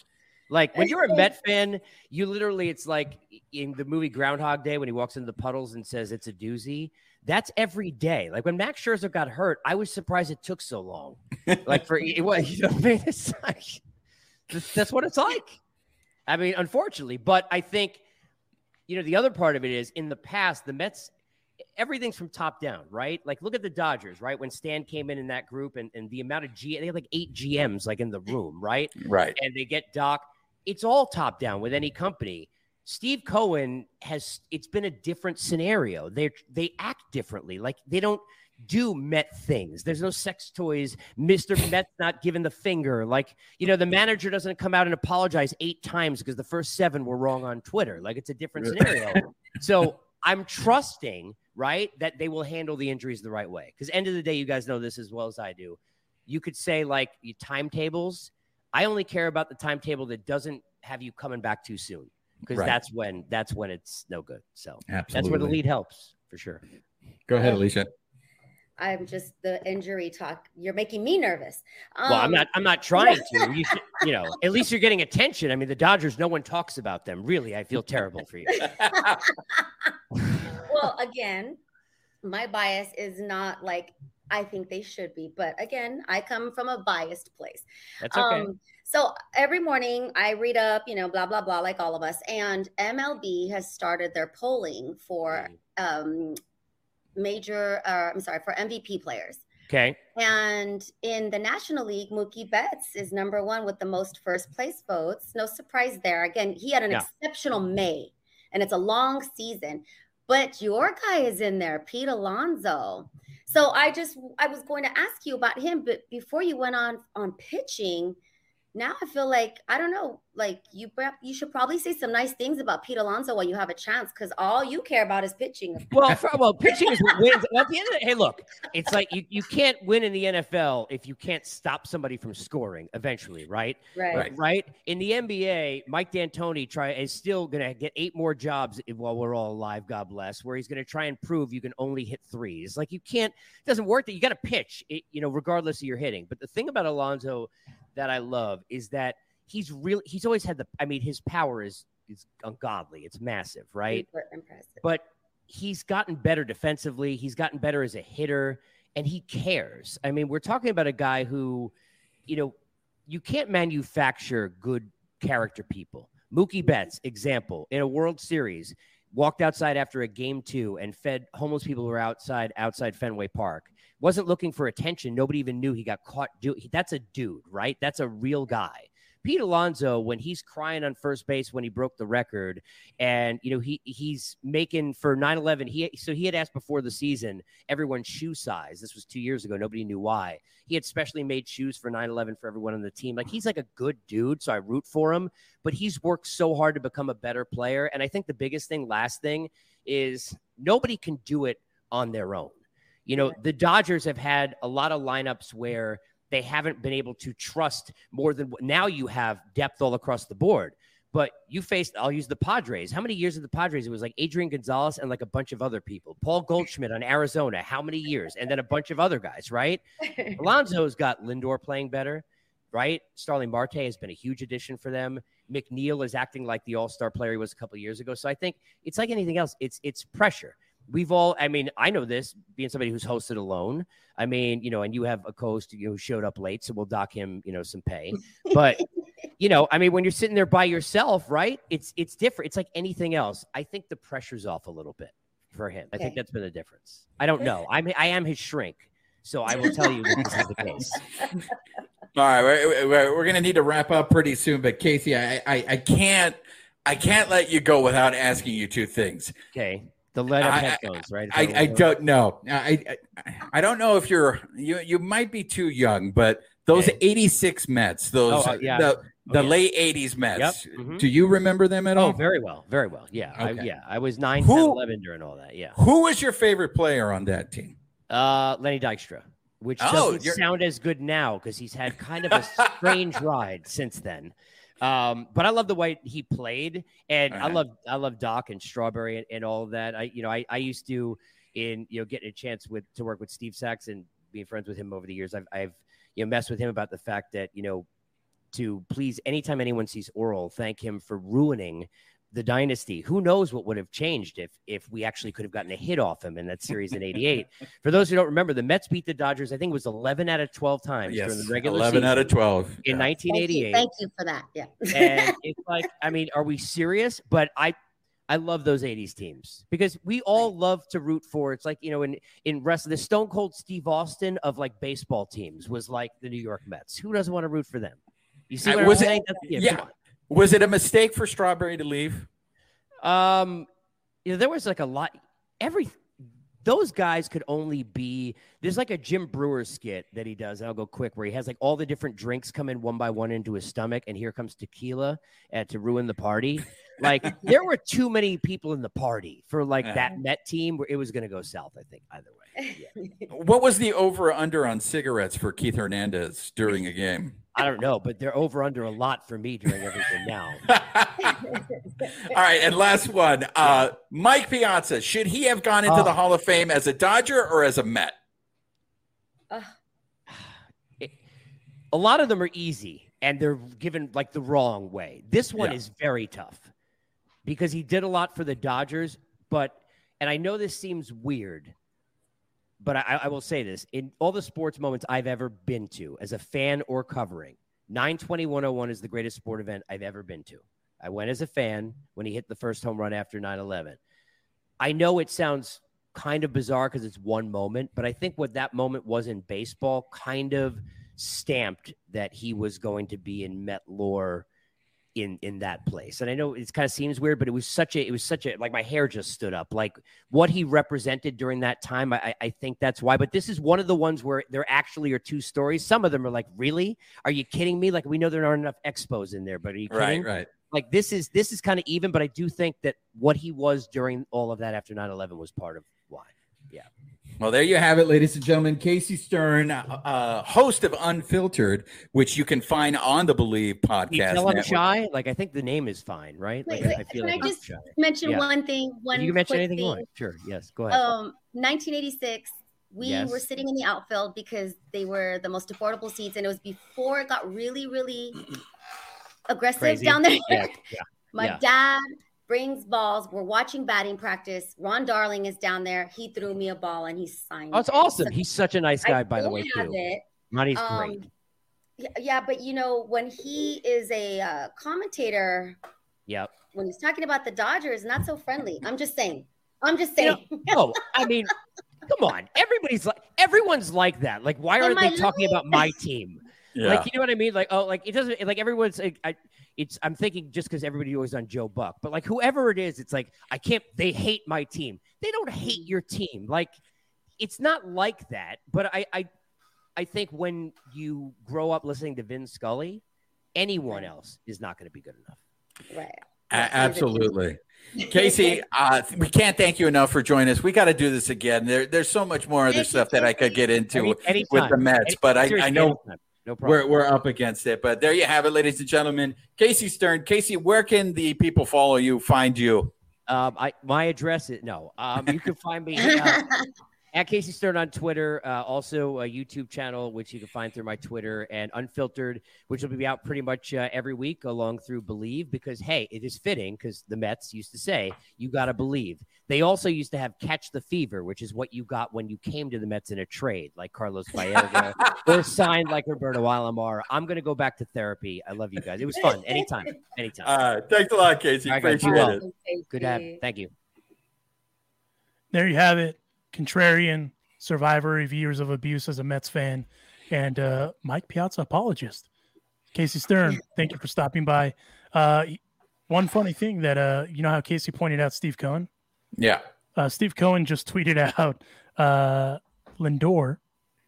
Like when you're a Met fan, you literally, it's like in the movie Groundhog Day when he walks into the puddles and says it's a doozy. That's every day. Like when Max Scherzer got hurt, I was surprised it took so long. Like for it was, you know what I mean? It's like, that's what it's like. I mean, unfortunately, but I think, you know, the other part of it is in the past, the Mets, everything's from top down, right? Like look at the Dodgers, right? When Stan came in in that group and, and the amount of G, they had like eight G Ms like in the room, right? Right. And they get Doc. It's all top down with any company. Steve Cohen has, it's been a different scenario. They they act differently. Like they don't do Met things. There's no sex toys. Mister Met's not giving the finger. Like, you know, the manager doesn't come out and apologize eight times because the first seven were wrong on Twitter. Like it's a different scenario. So I'm trusting, right, that they will handle the injuries the right way. Because end of the day, you guys know this as well as I do. You could say like you timetables. I only care about the timetable that doesn't have you coming back too soon, because right. that's when that's when it's no good. So Absolutely. That's where the lead helps for sure. Go ahead, Alicia. I'm just the injury talk. You're making me nervous. Um, well, I'm not. I'm not trying to. You, should, you know, at least you're getting attention. I mean, the Dodgers. No one talks about them. Really, I feel terrible for you. Well, again, my bias is not like I think they should be. But again, I come from a biased place. That's okay. Um, so every morning I read up, you know, blah, blah, blah, like all of us. And M L B has started their polling for um, major, uh, I'm sorry, for M V P players. Okay. And in the National League, Mookie Betts is number one with the most first place votes. No surprise there. Again, he had an yeah. exceptional May, and it's a long season. But your guy is in there, Pete Alonso. So I just, I was going to ask you about him, but before you went on on pitching, now I feel like, I don't know, like you you should probably say some nice things about Pete Alonso while you have a chance, because all you care about is pitching. Well, for, well, pitching is what wins. Well, at the end of the day, hey, look, it's like you, you can't win in the N F L if you can't stop somebody from scoring eventually, right? Right. Right. right? In the N B A, Mike D'Antoni try is still going to get eight more jobs while we're all alive, God bless, where he's going to try and prove you can only hit threes. Like you can't, it doesn't work that you got to pitch, it, you know, regardless of your hitting. But the thing about Alonso that I love is that he's really, he's always had the, I mean, his power is, is ungodly. It's massive, right? Super impressive. But he's gotten better defensively. He's gotten better as a hitter, and he cares. I mean, we're talking about a guy who, you know, you can't manufacture good character people. Mookie Betts, example, in a World Series, walked outside after a game two and fed homeless people who were outside, outside Fenway Park. Wasn't looking for attention. Nobody even knew he got caught. Do- that's a dude, right? That's a real guy. Pete Alonso, when he's crying on first base when he broke the record, and you know he he's making for nine eleven. He so he had asked before the season everyone's shoe size. This was two years ago. Nobody knew why. He had specially made shoes for nine eleven for everyone on the team. Like he's like a good dude, so I root for him. But he's worked so hard to become a better player. And I think the biggest thing, last thing, is nobody can do it on their own. You know, the Dodgers have had a lot of lineups where they haven't been able to trust more than now. You have depth all across the board, but you faced, I'll use the Padres. How many years of the Padres? It was like Adrian Gonzalez and like a bunch of other people. Paul Goldschmidt on Arizona. How many years? And then a bunch of other guys, right? Alonso's got Lindor playing better, right? Starling Marte has been a huge addition for them. McNeil is acting like the all-star player he was a couple of years ago. So I think it's like anything else. It's, it's pressure. We've all, I mean, I know this being somebody who's hosted alone. I mean, you know, and you have a co-host you know, who showed up late, so we'll dock him, you know, some pay. But, you know, I mean, when you're sitting there by yourself, right, it's it's different. It's like anything else. I think the pressure's off a little bit for him. I okay. think that's been the difference. I don't know. I'm, I am his shrink, so I will tell you that this is the case. All right, we're, we're, we're going to need to wrap up pretty soon, but Casey, I, I, I can't, I can't let you go without asking you two things. Okay. The lead up headphones, right? I, I, I don't know. I, I I don't know if you're you you might be too young, but those okay. eighty-six Mets, those oh, uh, yeah. the, the oh, yeah. late eighties Mets. Yep. Mm-hmm. Do you remember them at all? Oh, very well, very well. Yeah, okay. I, yeah. I was nine, who, ten, eleven during all that. Yeah. Who was your favorite player on that team? Uh, Lenny Dykstra, which oh, doesn't you're... sound as good now because he's had kind of a strange ride since then. Um, but I love the way he played, and right. I love I love Doc and Strawberry and, and all of that. I you know I, I used to in you know getting a chance with to work with Steve Sachs and being friends with him over the years. I've I've you know messed with him about the fact that you know to please, anytime anyone sees Orel, thank him for ruining the dynasty. Who knows what would have changed if if we actually could have gotten a hit off him in that series in eighty-eight. For those who don't remember, the Mets beat the Dodgers, I think it was eleven out of twelve times yes, during the regular eleven season out of twelve in yeah. nineteen eighty-eight. Thank you, thank you for that. Yeah. And it's like, I mean, are we serious? But I I love those eighties teams because we all love to root for. It's like, you know, in in wrestling, the Stone Cold Steve Austin of like baseball teams was like the New York Mets. Who doesn't want to root for them? You see what was I'm saying? It, yeah. yeah. Was it a mistake for Strawberry to leave? Um, you know, there was like a lot. Every those guys could only be. There's like a Jim Brewer skit that he does. And I'll go quick, where he has like all the different drinks come in one by one into his stomach, and here comes tequila uh, to ruin the party. Like there were too many people in the party for like uh-huh. that Met team where it was going to go south. I think either way. Yeah. What was the over under on cigarettes for Keith Hernandez during a game? I don't know, but they're over under a lot for me during everything now. All right, and last one. Uh, Mike Piazza, should he have gone into uh, the Hall of Fame as a Dodger or as a Met? Uh, it, a lot of them are easy, and they're given like the wrong way. This one yeah. is very tough because he did a lot for the Dodgers, but, and I know this seems weird, but I, I will say this. In all the sports moments I've ever been to as a fan or covering, nine twenty one oh one is the greatest sport event I've ever been to. I went as a fan when he hit the first home run after nine eleven. I know it sounds kind of bizarre because it's one moment, but I think what that moment was in baseball kind of stamped that he was going to be in Met lore in in that place. And I know it kind of seems weird, but it was such a, it was such a, like my hair just stood up. Like what he represented during that time, I, I think that's why. But this is one of the ones where there actually are two stories. Some of them are like, really? Are you kidding me? Like we know there aren't enough expos in there, but are you kidding? Right, right. Like this is, this is kind of even, but I do think that what he was during all of that after nine eleven was part of why. Yeah. Well, there you have it, ladies and gentlemen. Casey Stern, uh, host of Unfiltered, which you can find on the Believe podcast. You tell I'm shy? Like, I think the name is fine, right? Wait, like, wait, I feel can like I I'm just shy. mention yeah. one thing? One you can mention anything thing. you want. Sure. Yes. Go ahead. Um, nineteen eighty-six, we yes. were sitting in the outfield because they were the most affordable seats, and it was before it got really, really aggressive Crazy. down there. Yeah. yeah. My yeah. dad brings balls. We're watching batting practice. Ron Darling is down there. He threw me a ball and he signed Oh, it's it. awesome. So He's such a nice guy, I by the way, too. It. Money's um, great. Yeah, yeah, but you know, when he is a uh, commentator, yep. when he's talking about the Dodgers, not so friendly. I'm just saying. I'm just saying. You know, oh, I mean, come on. Everybody's like, everyone's like that. Like, why aren't they talking about my team? Yeah. Like, you know what I mean? Like, oh, like it doesn't, like everyone's like, I, it's, I'm thinking just because everybody always on Joe Buck, but like whoever it is, it's like, I can't, they hate my team. They don't hate your team. Like, it's not like that. But I, I, I think when you grow up listening to Vin Scully, anyone else is not going to be good enough. Right. A- absolutely. Casey, uh, we can't thank you enough for joining us. We got to do this again. There, there's so much more other stuff that I could get into Any, anytime. with the Mets, Any, but I, I know no problem. we're we're up against it. But there you have it, ladies and gentlemen. Casey Stern. Casey, where can the people follow you, find you? Um, I my address is no. Um, you can find me uh, at Casey Stern on Twitter. Uh, also a YouTube channel which you can find through my Twitter, and Unfiltered, which will be out pretty much uh, every week along through Believe, because hey, it is fitting because the Mets used to say you got to believe. They also used to have Catch the Fever, which is what you got when you came to the Mets in a trade, like Carlos Baerga, or signed like Roberto Alomar. I'm going to go back to therapy. I love you guys. It was fun. Anytime. Anytime. Uh, thanks a lot, Casey. Right, Appreciate it. Good to have you. Thank you. There you have it. Contrarian, survivor, reviewers of abuse as a Mets fan, and uh, Mike Piazza apologist. Casey Stern, thank you for stopping by. Uh, one funny thing that, uh, you know how Casey pointed out Steve Cohen? Yeah. Uh, Steve Cohen just tweeted out uh, Lindor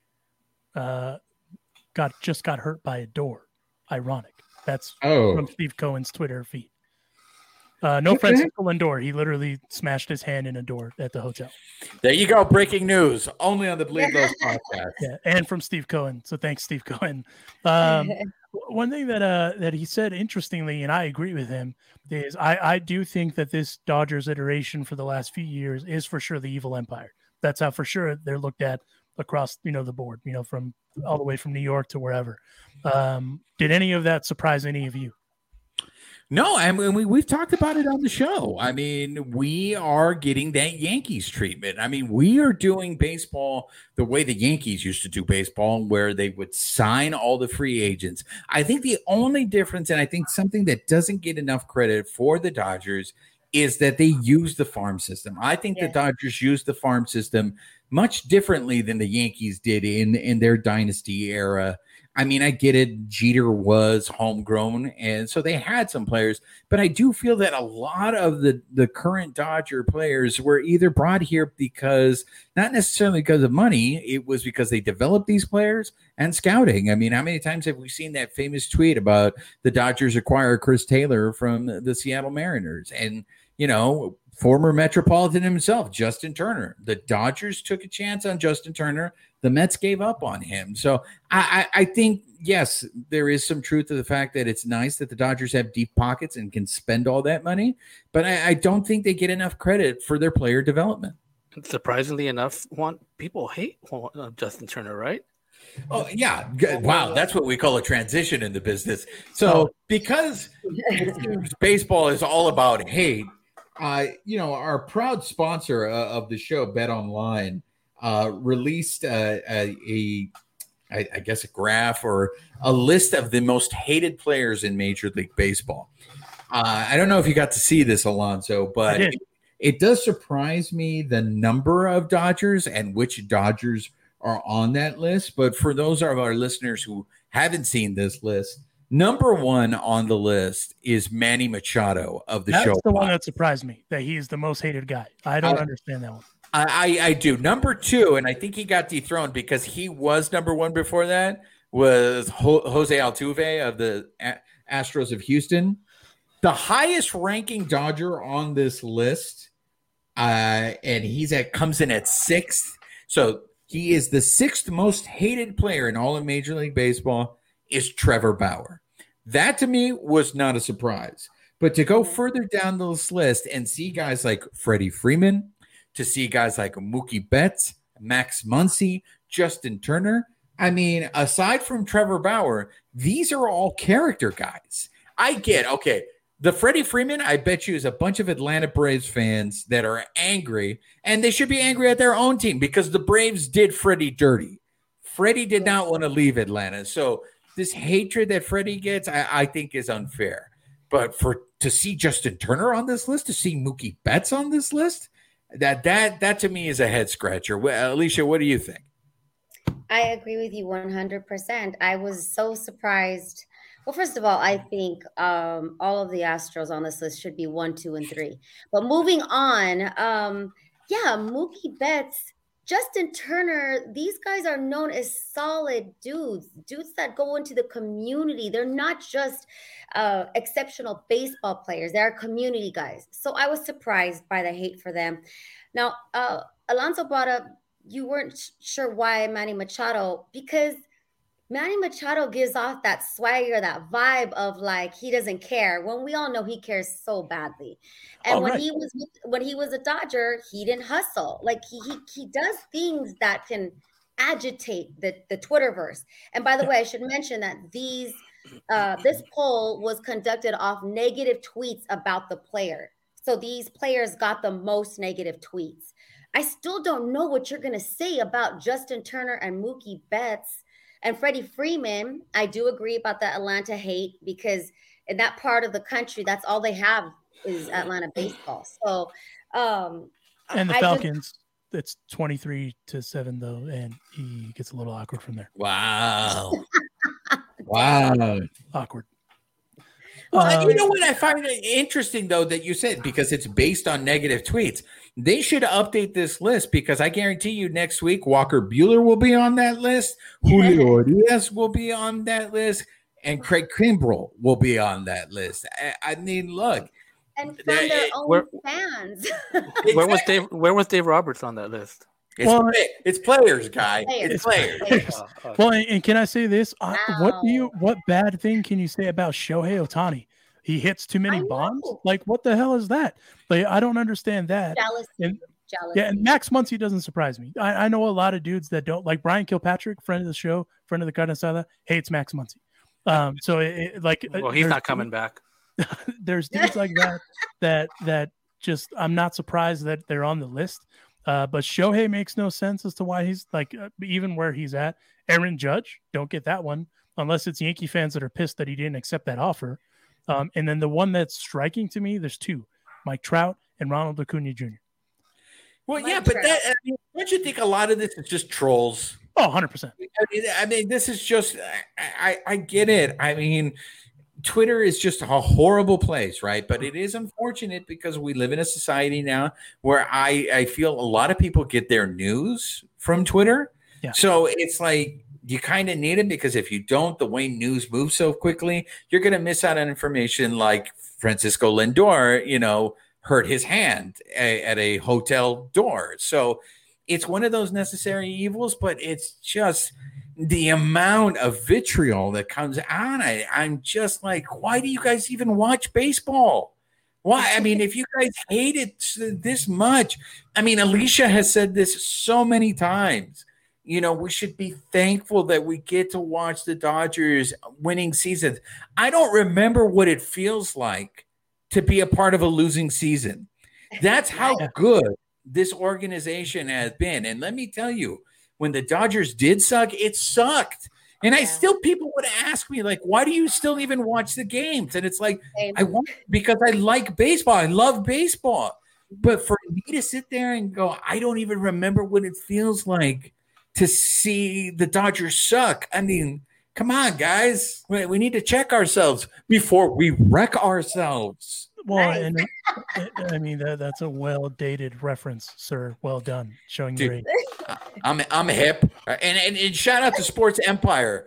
uh, got just got hurt by a door. Ironic. That's oh. from Steve Cohen's Twitter feed. Uh, no Francisco Lindor. He literally smashed his hand in a door at the hotel. There you go. Breaking news. Only on the Believe Those podcast. Yeah, and from Steve Cohen. So thanks, Steve Cohen. Um, one thing that uh, that he said, interestingly, and I agree with him, is I, I do think that this Dodgers iteration for the last few years is for sure the evil empire. That's how for sure they're looked at across, you know, the board, you know, from all the way from New York to wherever. Um, did any of that surprise any of you? No, I mean, we, we've talked about it on the show. I mean, we are getting that Yankees treatment. I mean, we are doing baseball the way the Yankees used to do baseball, where they would sign all the free agents. I think the only difference, and I think something that doesn't get enough credit for the Dodgers, is that they use the farm system. I think yeah. the Dodgers use the farm system much differently than the Yankees did in, in their dynasty era. I mean, I get it. Jeter was homegrown, and so they had some players. But I do feel that a lot of the, the current Dodger players were either brought here because, not necessarily because of money, it was because they developed these players and scouting. I mean, how many times have we seen that famous tweet about the Dodgers acquire Chris Taylor from the Seattle Mariners? And, you know, former Metropolitan himself, Justin Turner. The Dodgers took a chance on Justin Turner. The Mets gave up on him. So I, I, I think, yes, there is some truth to the fact that it's nice that the Dodgers have deep pockets and can spend all that money, but I, I don't think they get enough credit for their player development. Surprisingly enough, Juan, people hate uh, Justin Turner, right? Oh, yeah. Wow, that's what we call a transition in the business. So because baseball is all about hate, uh, you know, our proud sponsor uh, of the show, Bet Online, Uh, released uh, a, a I, I guess, a graph or a list of the most hated players in Major League Baseball. Uh, I don't know if you got to see this, Alonso, but it, it does surprise me the number of Dodgers and which Dodgers are on that list. But for those of our listeners who haven't seen this list, number one on the list is Manny Machado of the That's show. That's the one that surprised me, that he's the most hated guy. I don't uh, understand that one. I, I do. Number two, and I think he got dethroned because he was number one before that, was Ho- Jose Altuve of the A- Astros of Houston. The highest ranking Dodger on this list, uh, and he's at comes in at sixth. So he is the sixth most hated player in all of Major League Baseball, is Trevor Bauer. That to me was not a surprise. But to go further down this list and see guys like Freddie Freeman, to see guys like Mookie Betts, Max Muncy, Justin Turner. I mean, aside from Trevor Bauer, these are all character guys. I get, okay, the Freddie Freeman, I bet you, is a bunch of Atlanta Braves fans that are angry, and they should be angry at their own team because the Braves did Freddie dirty. Freddie did not want to leave Atlanta. So this hatred that Freddie gets, I, I think is unfair. But for to see Justin Turner on this list, to see Mookie Betts on this list, That that that to me is a head scratcher. Well, Alicia, what do you think? I agree with you one hundred percent. I was so surprised. Well, first of all, I think um, all of the Astros on this list should be one, two, and three. But moving on, um, yeah, Mookie Betts, Justin Turner, these guys are known as solid dudes, dudes that go into the community. They're not just uh, exceptional baseball players. They're community guys. So I was surprised by the hate for them. Now, uh, Alonso brought up, you weren't sh- sure why Manny Machado, because Manny Machado gives off that swagger, that vibe of like he doesn't care, when we all know he cares so badly. And oh, when right. he was when he was a Dodger, he didn't hustle. Like he he he does things that can agitate the the Twitterverse. And by the way, I should mention that these uh, this poll was conducted off negative tweets about the player. So these players got the most negative tweets. I still don't know what you're going to say about Justin Turner and Mookie Betts. And Freddie Freeman, I do agree about the Atlanta hate, because in that part of the country, that's all they have is Atlanta baseball. So, um, and the I Falcons, just, it's twenty-three to seven though, and he gets a little awkward from there. Wow, wow, awkward. Well, um, you know what I find interesting though that you said, because it's based on negative tweets. They should update this list, because I guarantee you next week Walker Buehler will be on that list, Julio Urias will be on that list, and Craig Kimbrell will be on that list. I, I mean, look, and from their it, own where, fans. Where was Dave? Where was Dave Roberts on that list? It's, well, it's players, guy. Players. It's players. players. Oh, okay. Well, and, and can I say this? Wow. I, what do you? What bad thing can you say about Shohei Ohtani? He hits too many bombs. Like, what the hell is that? Like, I don't understand that. And Jealousy. Yeah, and Max Muncy doesn't surprise me. I, I know a lot of dudes that don't like Brian Kilpatrick, friend of the show, friend of the Carne Asada, hates Max Muncy. Um, so it, it, like, well, he's not coming back. There's dudes like that that that just I'm not surprised that they're on the list. Uh, but Shohei makes no sense as to why he's like uh, even where he's at. Aaron Judge, don't get that one unless it's Yankee fans that are pissed that he didn't accept that offer. Um, and then the one that's striking to me, there's two: Mike Trout and Ronald Acuna Junior Well, Mike yeah, but Trout. that I mean, don't you think a lot of this is just trolls? Oh, one hundred percent. I mean, I mean, this is just I, I I get it. I mean, Twitter is just a horrible place, right? But it is unfortunate because we live in a society now where I, I feel a lot of people get their news from Twitter. Yeah. So it's like you kind of need it because if you don't, the way news moves so quickly, you're going to miss out on information like Francisco Lindor, you know, hurt his hand a, at a hotel door. So it's one of those necessary evils, but it's just – the amount of vitriol that comes on, I, I'm just like, why do you guys even watch baseball? Why? I mean, if you guys hate it this much, I mean, Alicia has said this so many times. You know, we should be thankful that we get to watch the Dodgers winning seasons. I don't remember what it feels like to be a part of a losing season. That's how good this organization has been. And let me tell you, when the Dodgers did suck, it sucked. And I still, people would ask me, like, why do you still even watch the games? And it's like, Same. I want because I like baseball. I love baseball. But for me to sit there and go, I don't even remember what it feels like to see the Dodgers suck. I mean, come on, guys. We, we need to check ourselves before we wreck ourselves. Well, nice. and I mean that that's a well-dated reference, sir. Well done, showing Dude, your age. I'm I'm hip, and, and and shout out to Sports Empire.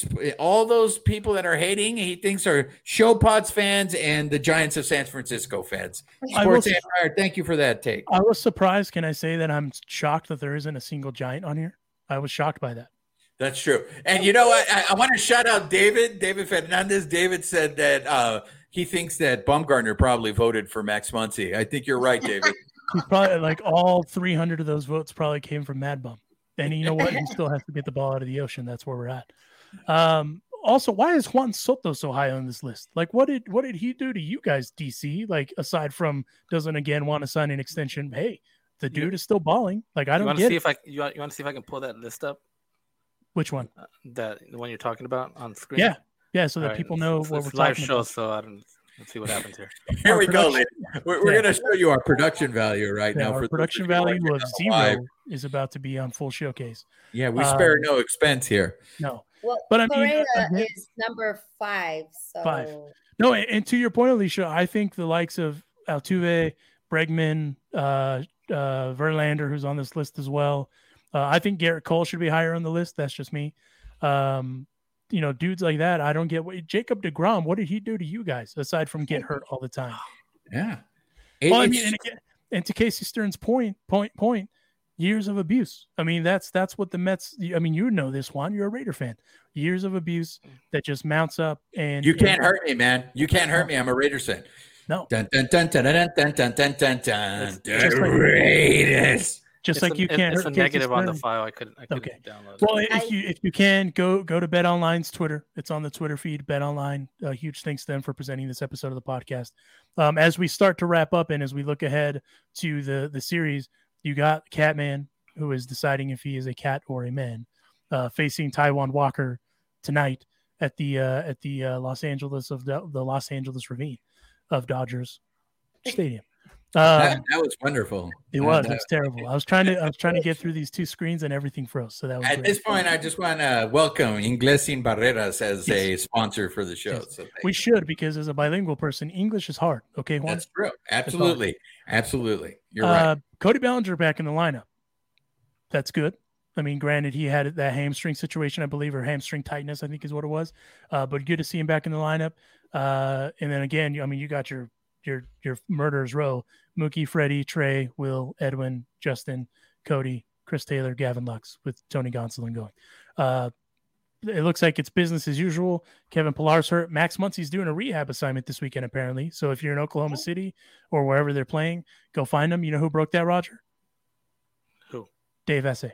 All those people that are hating, he thinks are Show Pods fans and the Giants of San Francisco fans. Sports will, Empire, thank you for that take. I was surprised. Can I say that I'm shocked that there isn't a single Giant on here? I was shocked by that. That's true. And you know what? I, I want to shout out David, David Fernandez. David said that uh, he thinks that Bumgarner probably voted for Max Muncy. I think you're right, David. He's probably like all three hundred of those votes probably came from Mad Bum. And you know what? He still has to get the ball out of the ocean. That's where we're at. Um, also, why is Juan Soto so high on this list? Like, what did what did he do to you guys, D C? Like, aside from doesn't again want to sign an extension? Hey, the dude is still balling. Like, I don't you get see it. If I, you, want, you want to see if I can pull that list up? Which one? Uh, that the one you're talking about on screen? Yeah, yeah. So that All people right. know it's, what it's we're live talking show, about. So I don't. Let's see what happens here. Here Our we go, production- lady. We're, we're Yeah. going to show you our production value right Yeah, now. our for production those value who are of watching live. zero is about to be on full showcase. Yeah, we Um, spare no expense here. No, Well, But I mean, Correa again- is number five. So Five. no. And, and to your point, Alicia, I think the likes of Altuve, Bregman, uh, uh, Verlander, who's on this list as well. Uh, I think Garrett Cole should be higher on the list. That's just me. Um, you know, dudes like that. I don't get what Jacob deGrom. What did he do to you guys aside from get hurt all the time? Yeah. Well, I It's- mean, and, again, and to Casey Stern's point, point, point, years of abuse. I mean, that's that's what the Mets. I mean, you know this, Juan. You're a Raider fan. Years of abuse that just mounts up, and You can't and, hurt me, man. You can't hurt me. I'm a Raiders fan. No, Dun, dun, dun, dun, dun, dun, dun, dun, dun, dun. just like- Raiders. just It's like a, you can't It's hurt a Casey negative on the Stern. file. I couldn't. I couldn't Okay. download it. Well, I- if you if you can go go to Bet Online's Twitter, it's on the Twitter feed. Bet Online, uh, huge thanks to them for presenting this episode of the podcast. Um, as we start to wrap up and as we look ahead to the the series, you got Catman, who is deciding if he is a cat or a man, uh, facing Taijuan Walker tonight at the uh, at the uh, Los Angeles of the, the Los Angeles Ravine of Dodgers Stadium. That, Um, that was wonderful. it Uh, was that- it was terrible. I was trying to I was trying to get through these two screens and everything froze. So that was At great. this point, I just want to welcome Ingles Sin Barreras as a sponsor for the show. Yes. So thank We you. should, because as a bilingual person, English is hard. Okay, Juan? That's true. Absolutely. Absolutely. You're uh, right. Cody Bellinger back in the lineup. That's good. I mean, granted, he had that hamstring situation, I believe, or hamstring tightness, I think is what it was. Uh, but good to see him back in the lineup. Uh, and then again, you- I mean, you got your your your murderers row: Mookie, Freddie, Trey, Will, Edwin, Justin, Cody, Chris Taylor, Gavin Lux, with Tony Gonsolin going. Uh, it looks like it's business as usual. Kevin Pillar's hurt. Max Muncy's doing a rehab assignment this weekend, apparently. So if you're in Oklahoma City or wherever they're playing, go find them. You know who broke that, Roger? Dave Essay.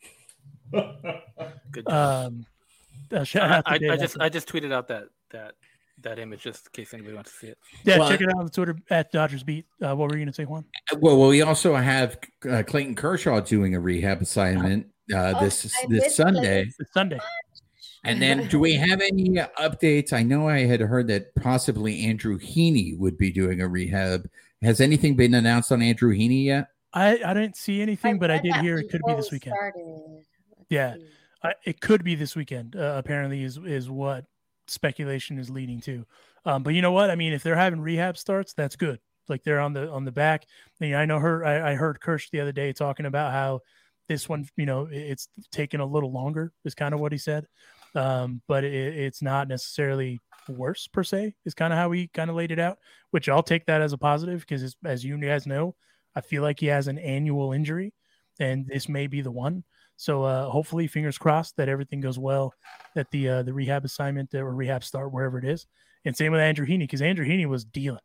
Good job. Um, uh, shout out to I, Dave I just Essay. I just tweeted out that that that image just in case anybody wants to see it. Yeah, Well, check it out on Twitter at Dodgers Beat. Uh, what were you going to say, Juan? Well, well, we also have uh, Clayton Kershaw doing a rehab assignment uh, Oh, this I this missed Sunday. Clayton. It's Sunday. And then, do we have any updates? I know I had heard that possibly Andrew Heaney would be doing a rehab. Has anything been announced on Andrew Heaney yet? I, I didn't see anything, but I read did that hear it could be before this we weekend. started. Let's Yeah. see. I, it could be this weekend. Uh, apparently, is is what speculation is leading to. Um, but you know what? I mean, if they're having rehab starts, that's good. Like they're on the on the back. I mean, I know her. I, I heard Kirsch the other day talking about how this one, you know, it's taken a little longer. Is kind of what he said. Um, but it, it's not necessarily worse per se. Is kind of how he kind of laid it out. Which I'll take that as a positive because, as you guys know, I feel like he has an annual injury, and this may be the one. So uh, hopefully, fingers crossed that everything goes well, that the uh, the rehab assignment or rehab start wherever it is, and same with Andrew Heaney because Andrew Heaney was dealing.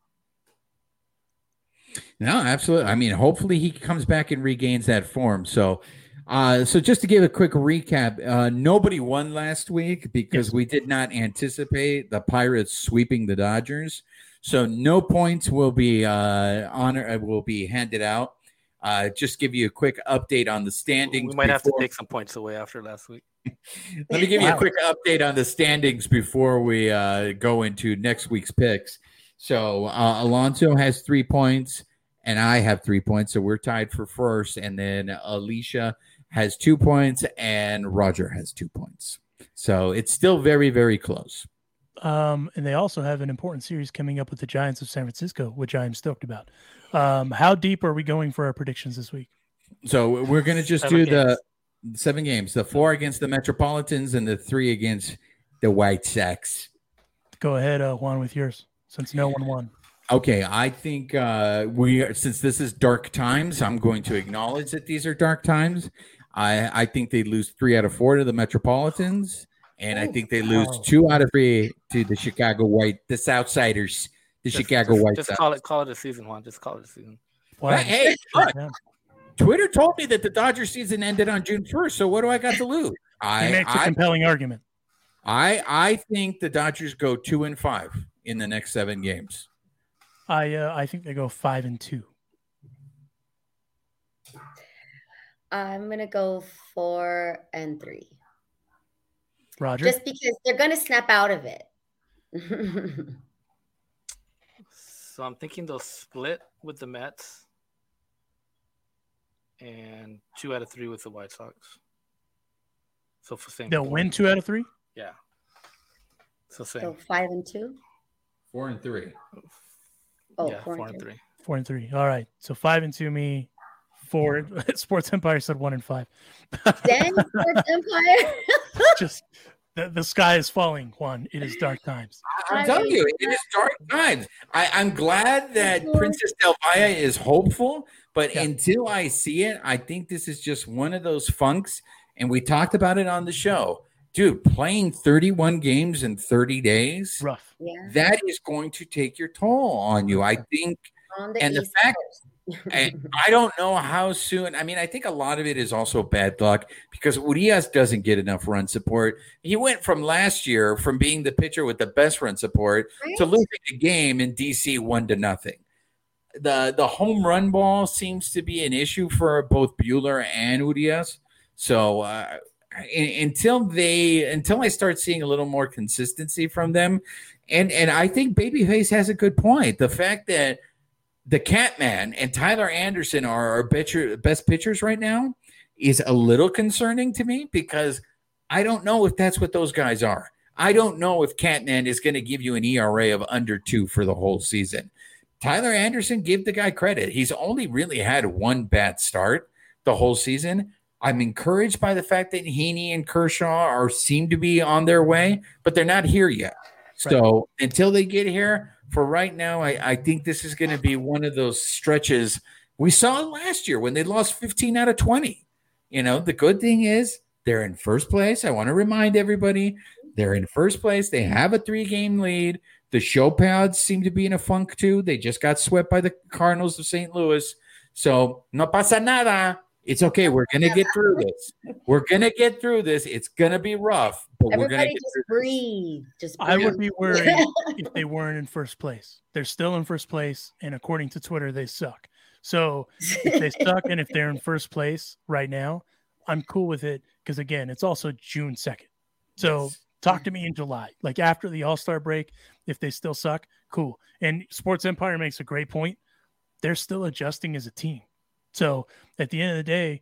No, absolutely. I mean, hopefully he comes back and regains that form. So, uh, so just to give a quick recap, uh, nobody won last week because Yes. we did not anticipate the Pirates sweeping the Dodgers. So no points will be uh, honor will be handed out. Uh, just give you a quick update on the standings. We might have to before- take some points away after last week. Let me give you a Wow. quick update on the standings before we uh, go into next week's picks. So uh, Alonso has three points, and I have three points. So we're tied for first. And then Alicia has two points, and Roger has two points. So it's still very, very close. Um, and they also have an important series coming up with the Giants of San Francisco, which I am stoked about. Um, how deep are we going for our predictions this week? So we're going to just Seven do games. the seven games, the four against the Metropolitans and the three against the White Sox. Go ahead, uh, Juan, with yours, since no one won. Okay, I think uh, we are, since this is dark times, I'm going to acknowledge that these are dark times. I, I think they lose three out of four to the Metropolitans, and I think they lose wow. two out of three to the Chicago White, the Southsiders, the Just, Chicago just, White just Sox. call it call it a season, Juan. Just call it a season. Wow. Hey, look, Yeah. Twitter told me that the Dodger season ended on June first, so what do I got to lose? He I, makes a I, compelling argument. I, I think the Dodgers go two and five in the next seven games. I uh, I think they go five and two. I'm gonna go four and three, Roger, just because they're gonna snap out of it. So I'm thinking they'll split with the Mets and two out of three with the White Sox. So for same. they'll win two out of three. Yeah. So same. So five and two. Four and three. Oh, yeah, four, and three. Four and three. All right. So five and two, me. Four. Sports Empire said one and five. Then Sports Empire. Just the, the sky is falling, Juan. It is dark times. I'm telling you, it is dark times. I, I'm glad that Princess Del Valle is hopeful, but Yeah. until I see it, I think this is just one of those funks. And we talked about it on the show. Dude, playing thirty-one games in thirty days, Rough. Yeah. that is going to take your toll on you. I think, On the and the East fact- Coast. and I don't know how soon. I mean, I think a lot of it is also bad luck because Urias doesn't get enough run support. He went from last year from being the pitcher with the best run support Right? to losing a game in D C one to nothing. The the home run ball seems to be an issue for both Buehler and Urias. So uh, in, until they until I start seeing a little more consistency from them, and and I think Babyface has a good point. The fact that the Catman and Tyler Anderson are our pitcher, best pitchers right now is a little concerning to me because I don't know if that's what those guys are. I don't know if Catman is going to give you an E R A of under two for the whole season. Tyler Anderson, give the guy credit. He's only really had one bad start the whole season. I'm encouraged by the fact that Heaney and Kershaw are seem to be on their way, but they're not here yet. So until they get here, for right now, I, I think this is going to be one of those stretches we saw last year when they lost fifteen out of twenty. You know, the good thing is they're in first place. I want to remind everybody they're in first place. They have a three-game lead. The show pads seem to be in a funk too. They just got swept by the Cardinals of Saint Louis. So no pasa nada. It's okay. We're going to get through this. We're going to get through this. It's going to be rough, but Everybody we're going to just breathe. Just breathe. I would be worried if they weren't in first place. They're still in first place, and according to Twitter, they suck. So if they suck and if they're in first place right now, I'm cool with it because, again, it's also June second. So yes. Talk to me in July. Like after the All-Star break, if they still suck, cool. And Sports Empire makes a great point. They're still adjusting as a team. So at the end of the day,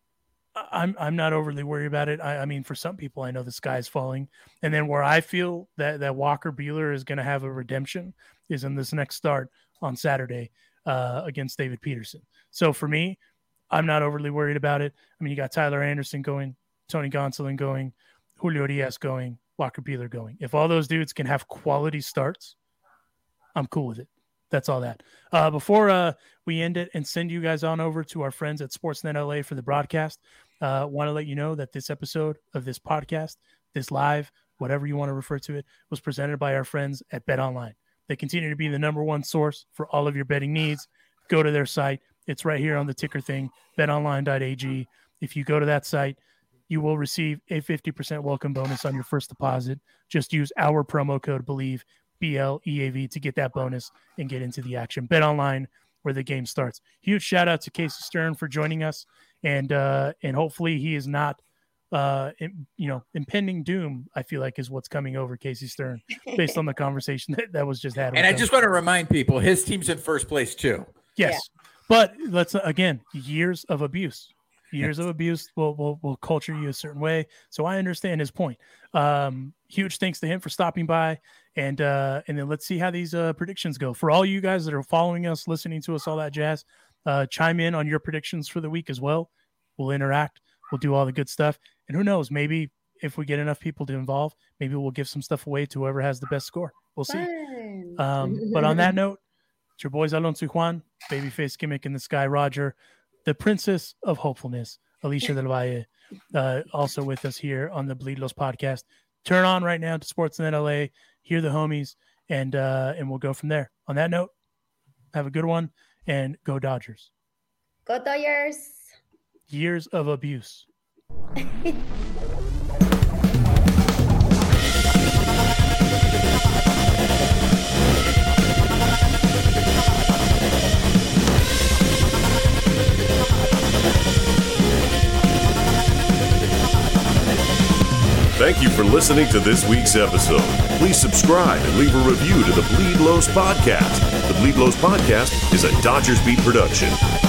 I'm I'm not overly worried about it. I, I mean, for some people, I know the sky's falling. And then where I feel that, that Walker Buehler is going to have a redemption is in this next start on Saturday uh, against David Peterson. So for me, I'm not overly worried about it. I mean, you got Tyler Anderson going, Tony Gonsolin going, Julio Diaz going, Walker Buehler going. If all those dudes can have quality starts, I'm cool with it. That's all that. Uh, before uh, we end it and send you guys on over to our friends at Sportsnet L A for the broadcast, uh, want to let you know that this episode of this podcast, this live, whatever you want to refer to it, was presented by our friends at BetOnline. They continue to be the number one source for all of your betting needs. Go to their site. It's right here on the ticker thing, bet online dot a g. If you go to that site, you will receive a fifty percent welcome bonus on your first deposit. Just use our promo code BELIEVE, B L E A V, to get that bonus and get into the action. Bet online, where the game starts. Huge shout out to Casey Stern for joining us, and uh, and hopefully he is not, uh, in, you know, impending doom. I feel like is what's coming over Casey Stern based on the conversation that, that was just had. And I him. just want to remind people, his team's in first place too. Yes, Yeah. But let's uh, again, years of abuse. Years of abuse will, will will culture you a certain way. So I understand his point. Um, huge thanks to him for stopping by. And uh, and then let's see how these uh, predictions go. For all you guys that are following us, listening to us, all that jazz, uh, chime in on your predictions for the week as well. We'll interact. We'll do all the good stuff. And who knows, maybe if we get enough people to involve, maybe we'll give some stuff away to whoever has the best score. We'll see. Um, but on that note, it's your boys Alonso Juan, Babyface Gimmick in the Sky Roger, the Princess of Hopefulness, Alicia Del Valle, uh, also with us here on the Bleed Los podcast. Turn on right now to Sportsnet L A, hear the homies, and uh, and we'll go from there. On that note, have a good one, and go Dodgers. Go Dodgers. Years of abuse. Thank you for listening to this week's episode. Please subscribe and leave a review to the Bleed Los Podcast. The Bleed Los Podcast is a Dodgers Beat production.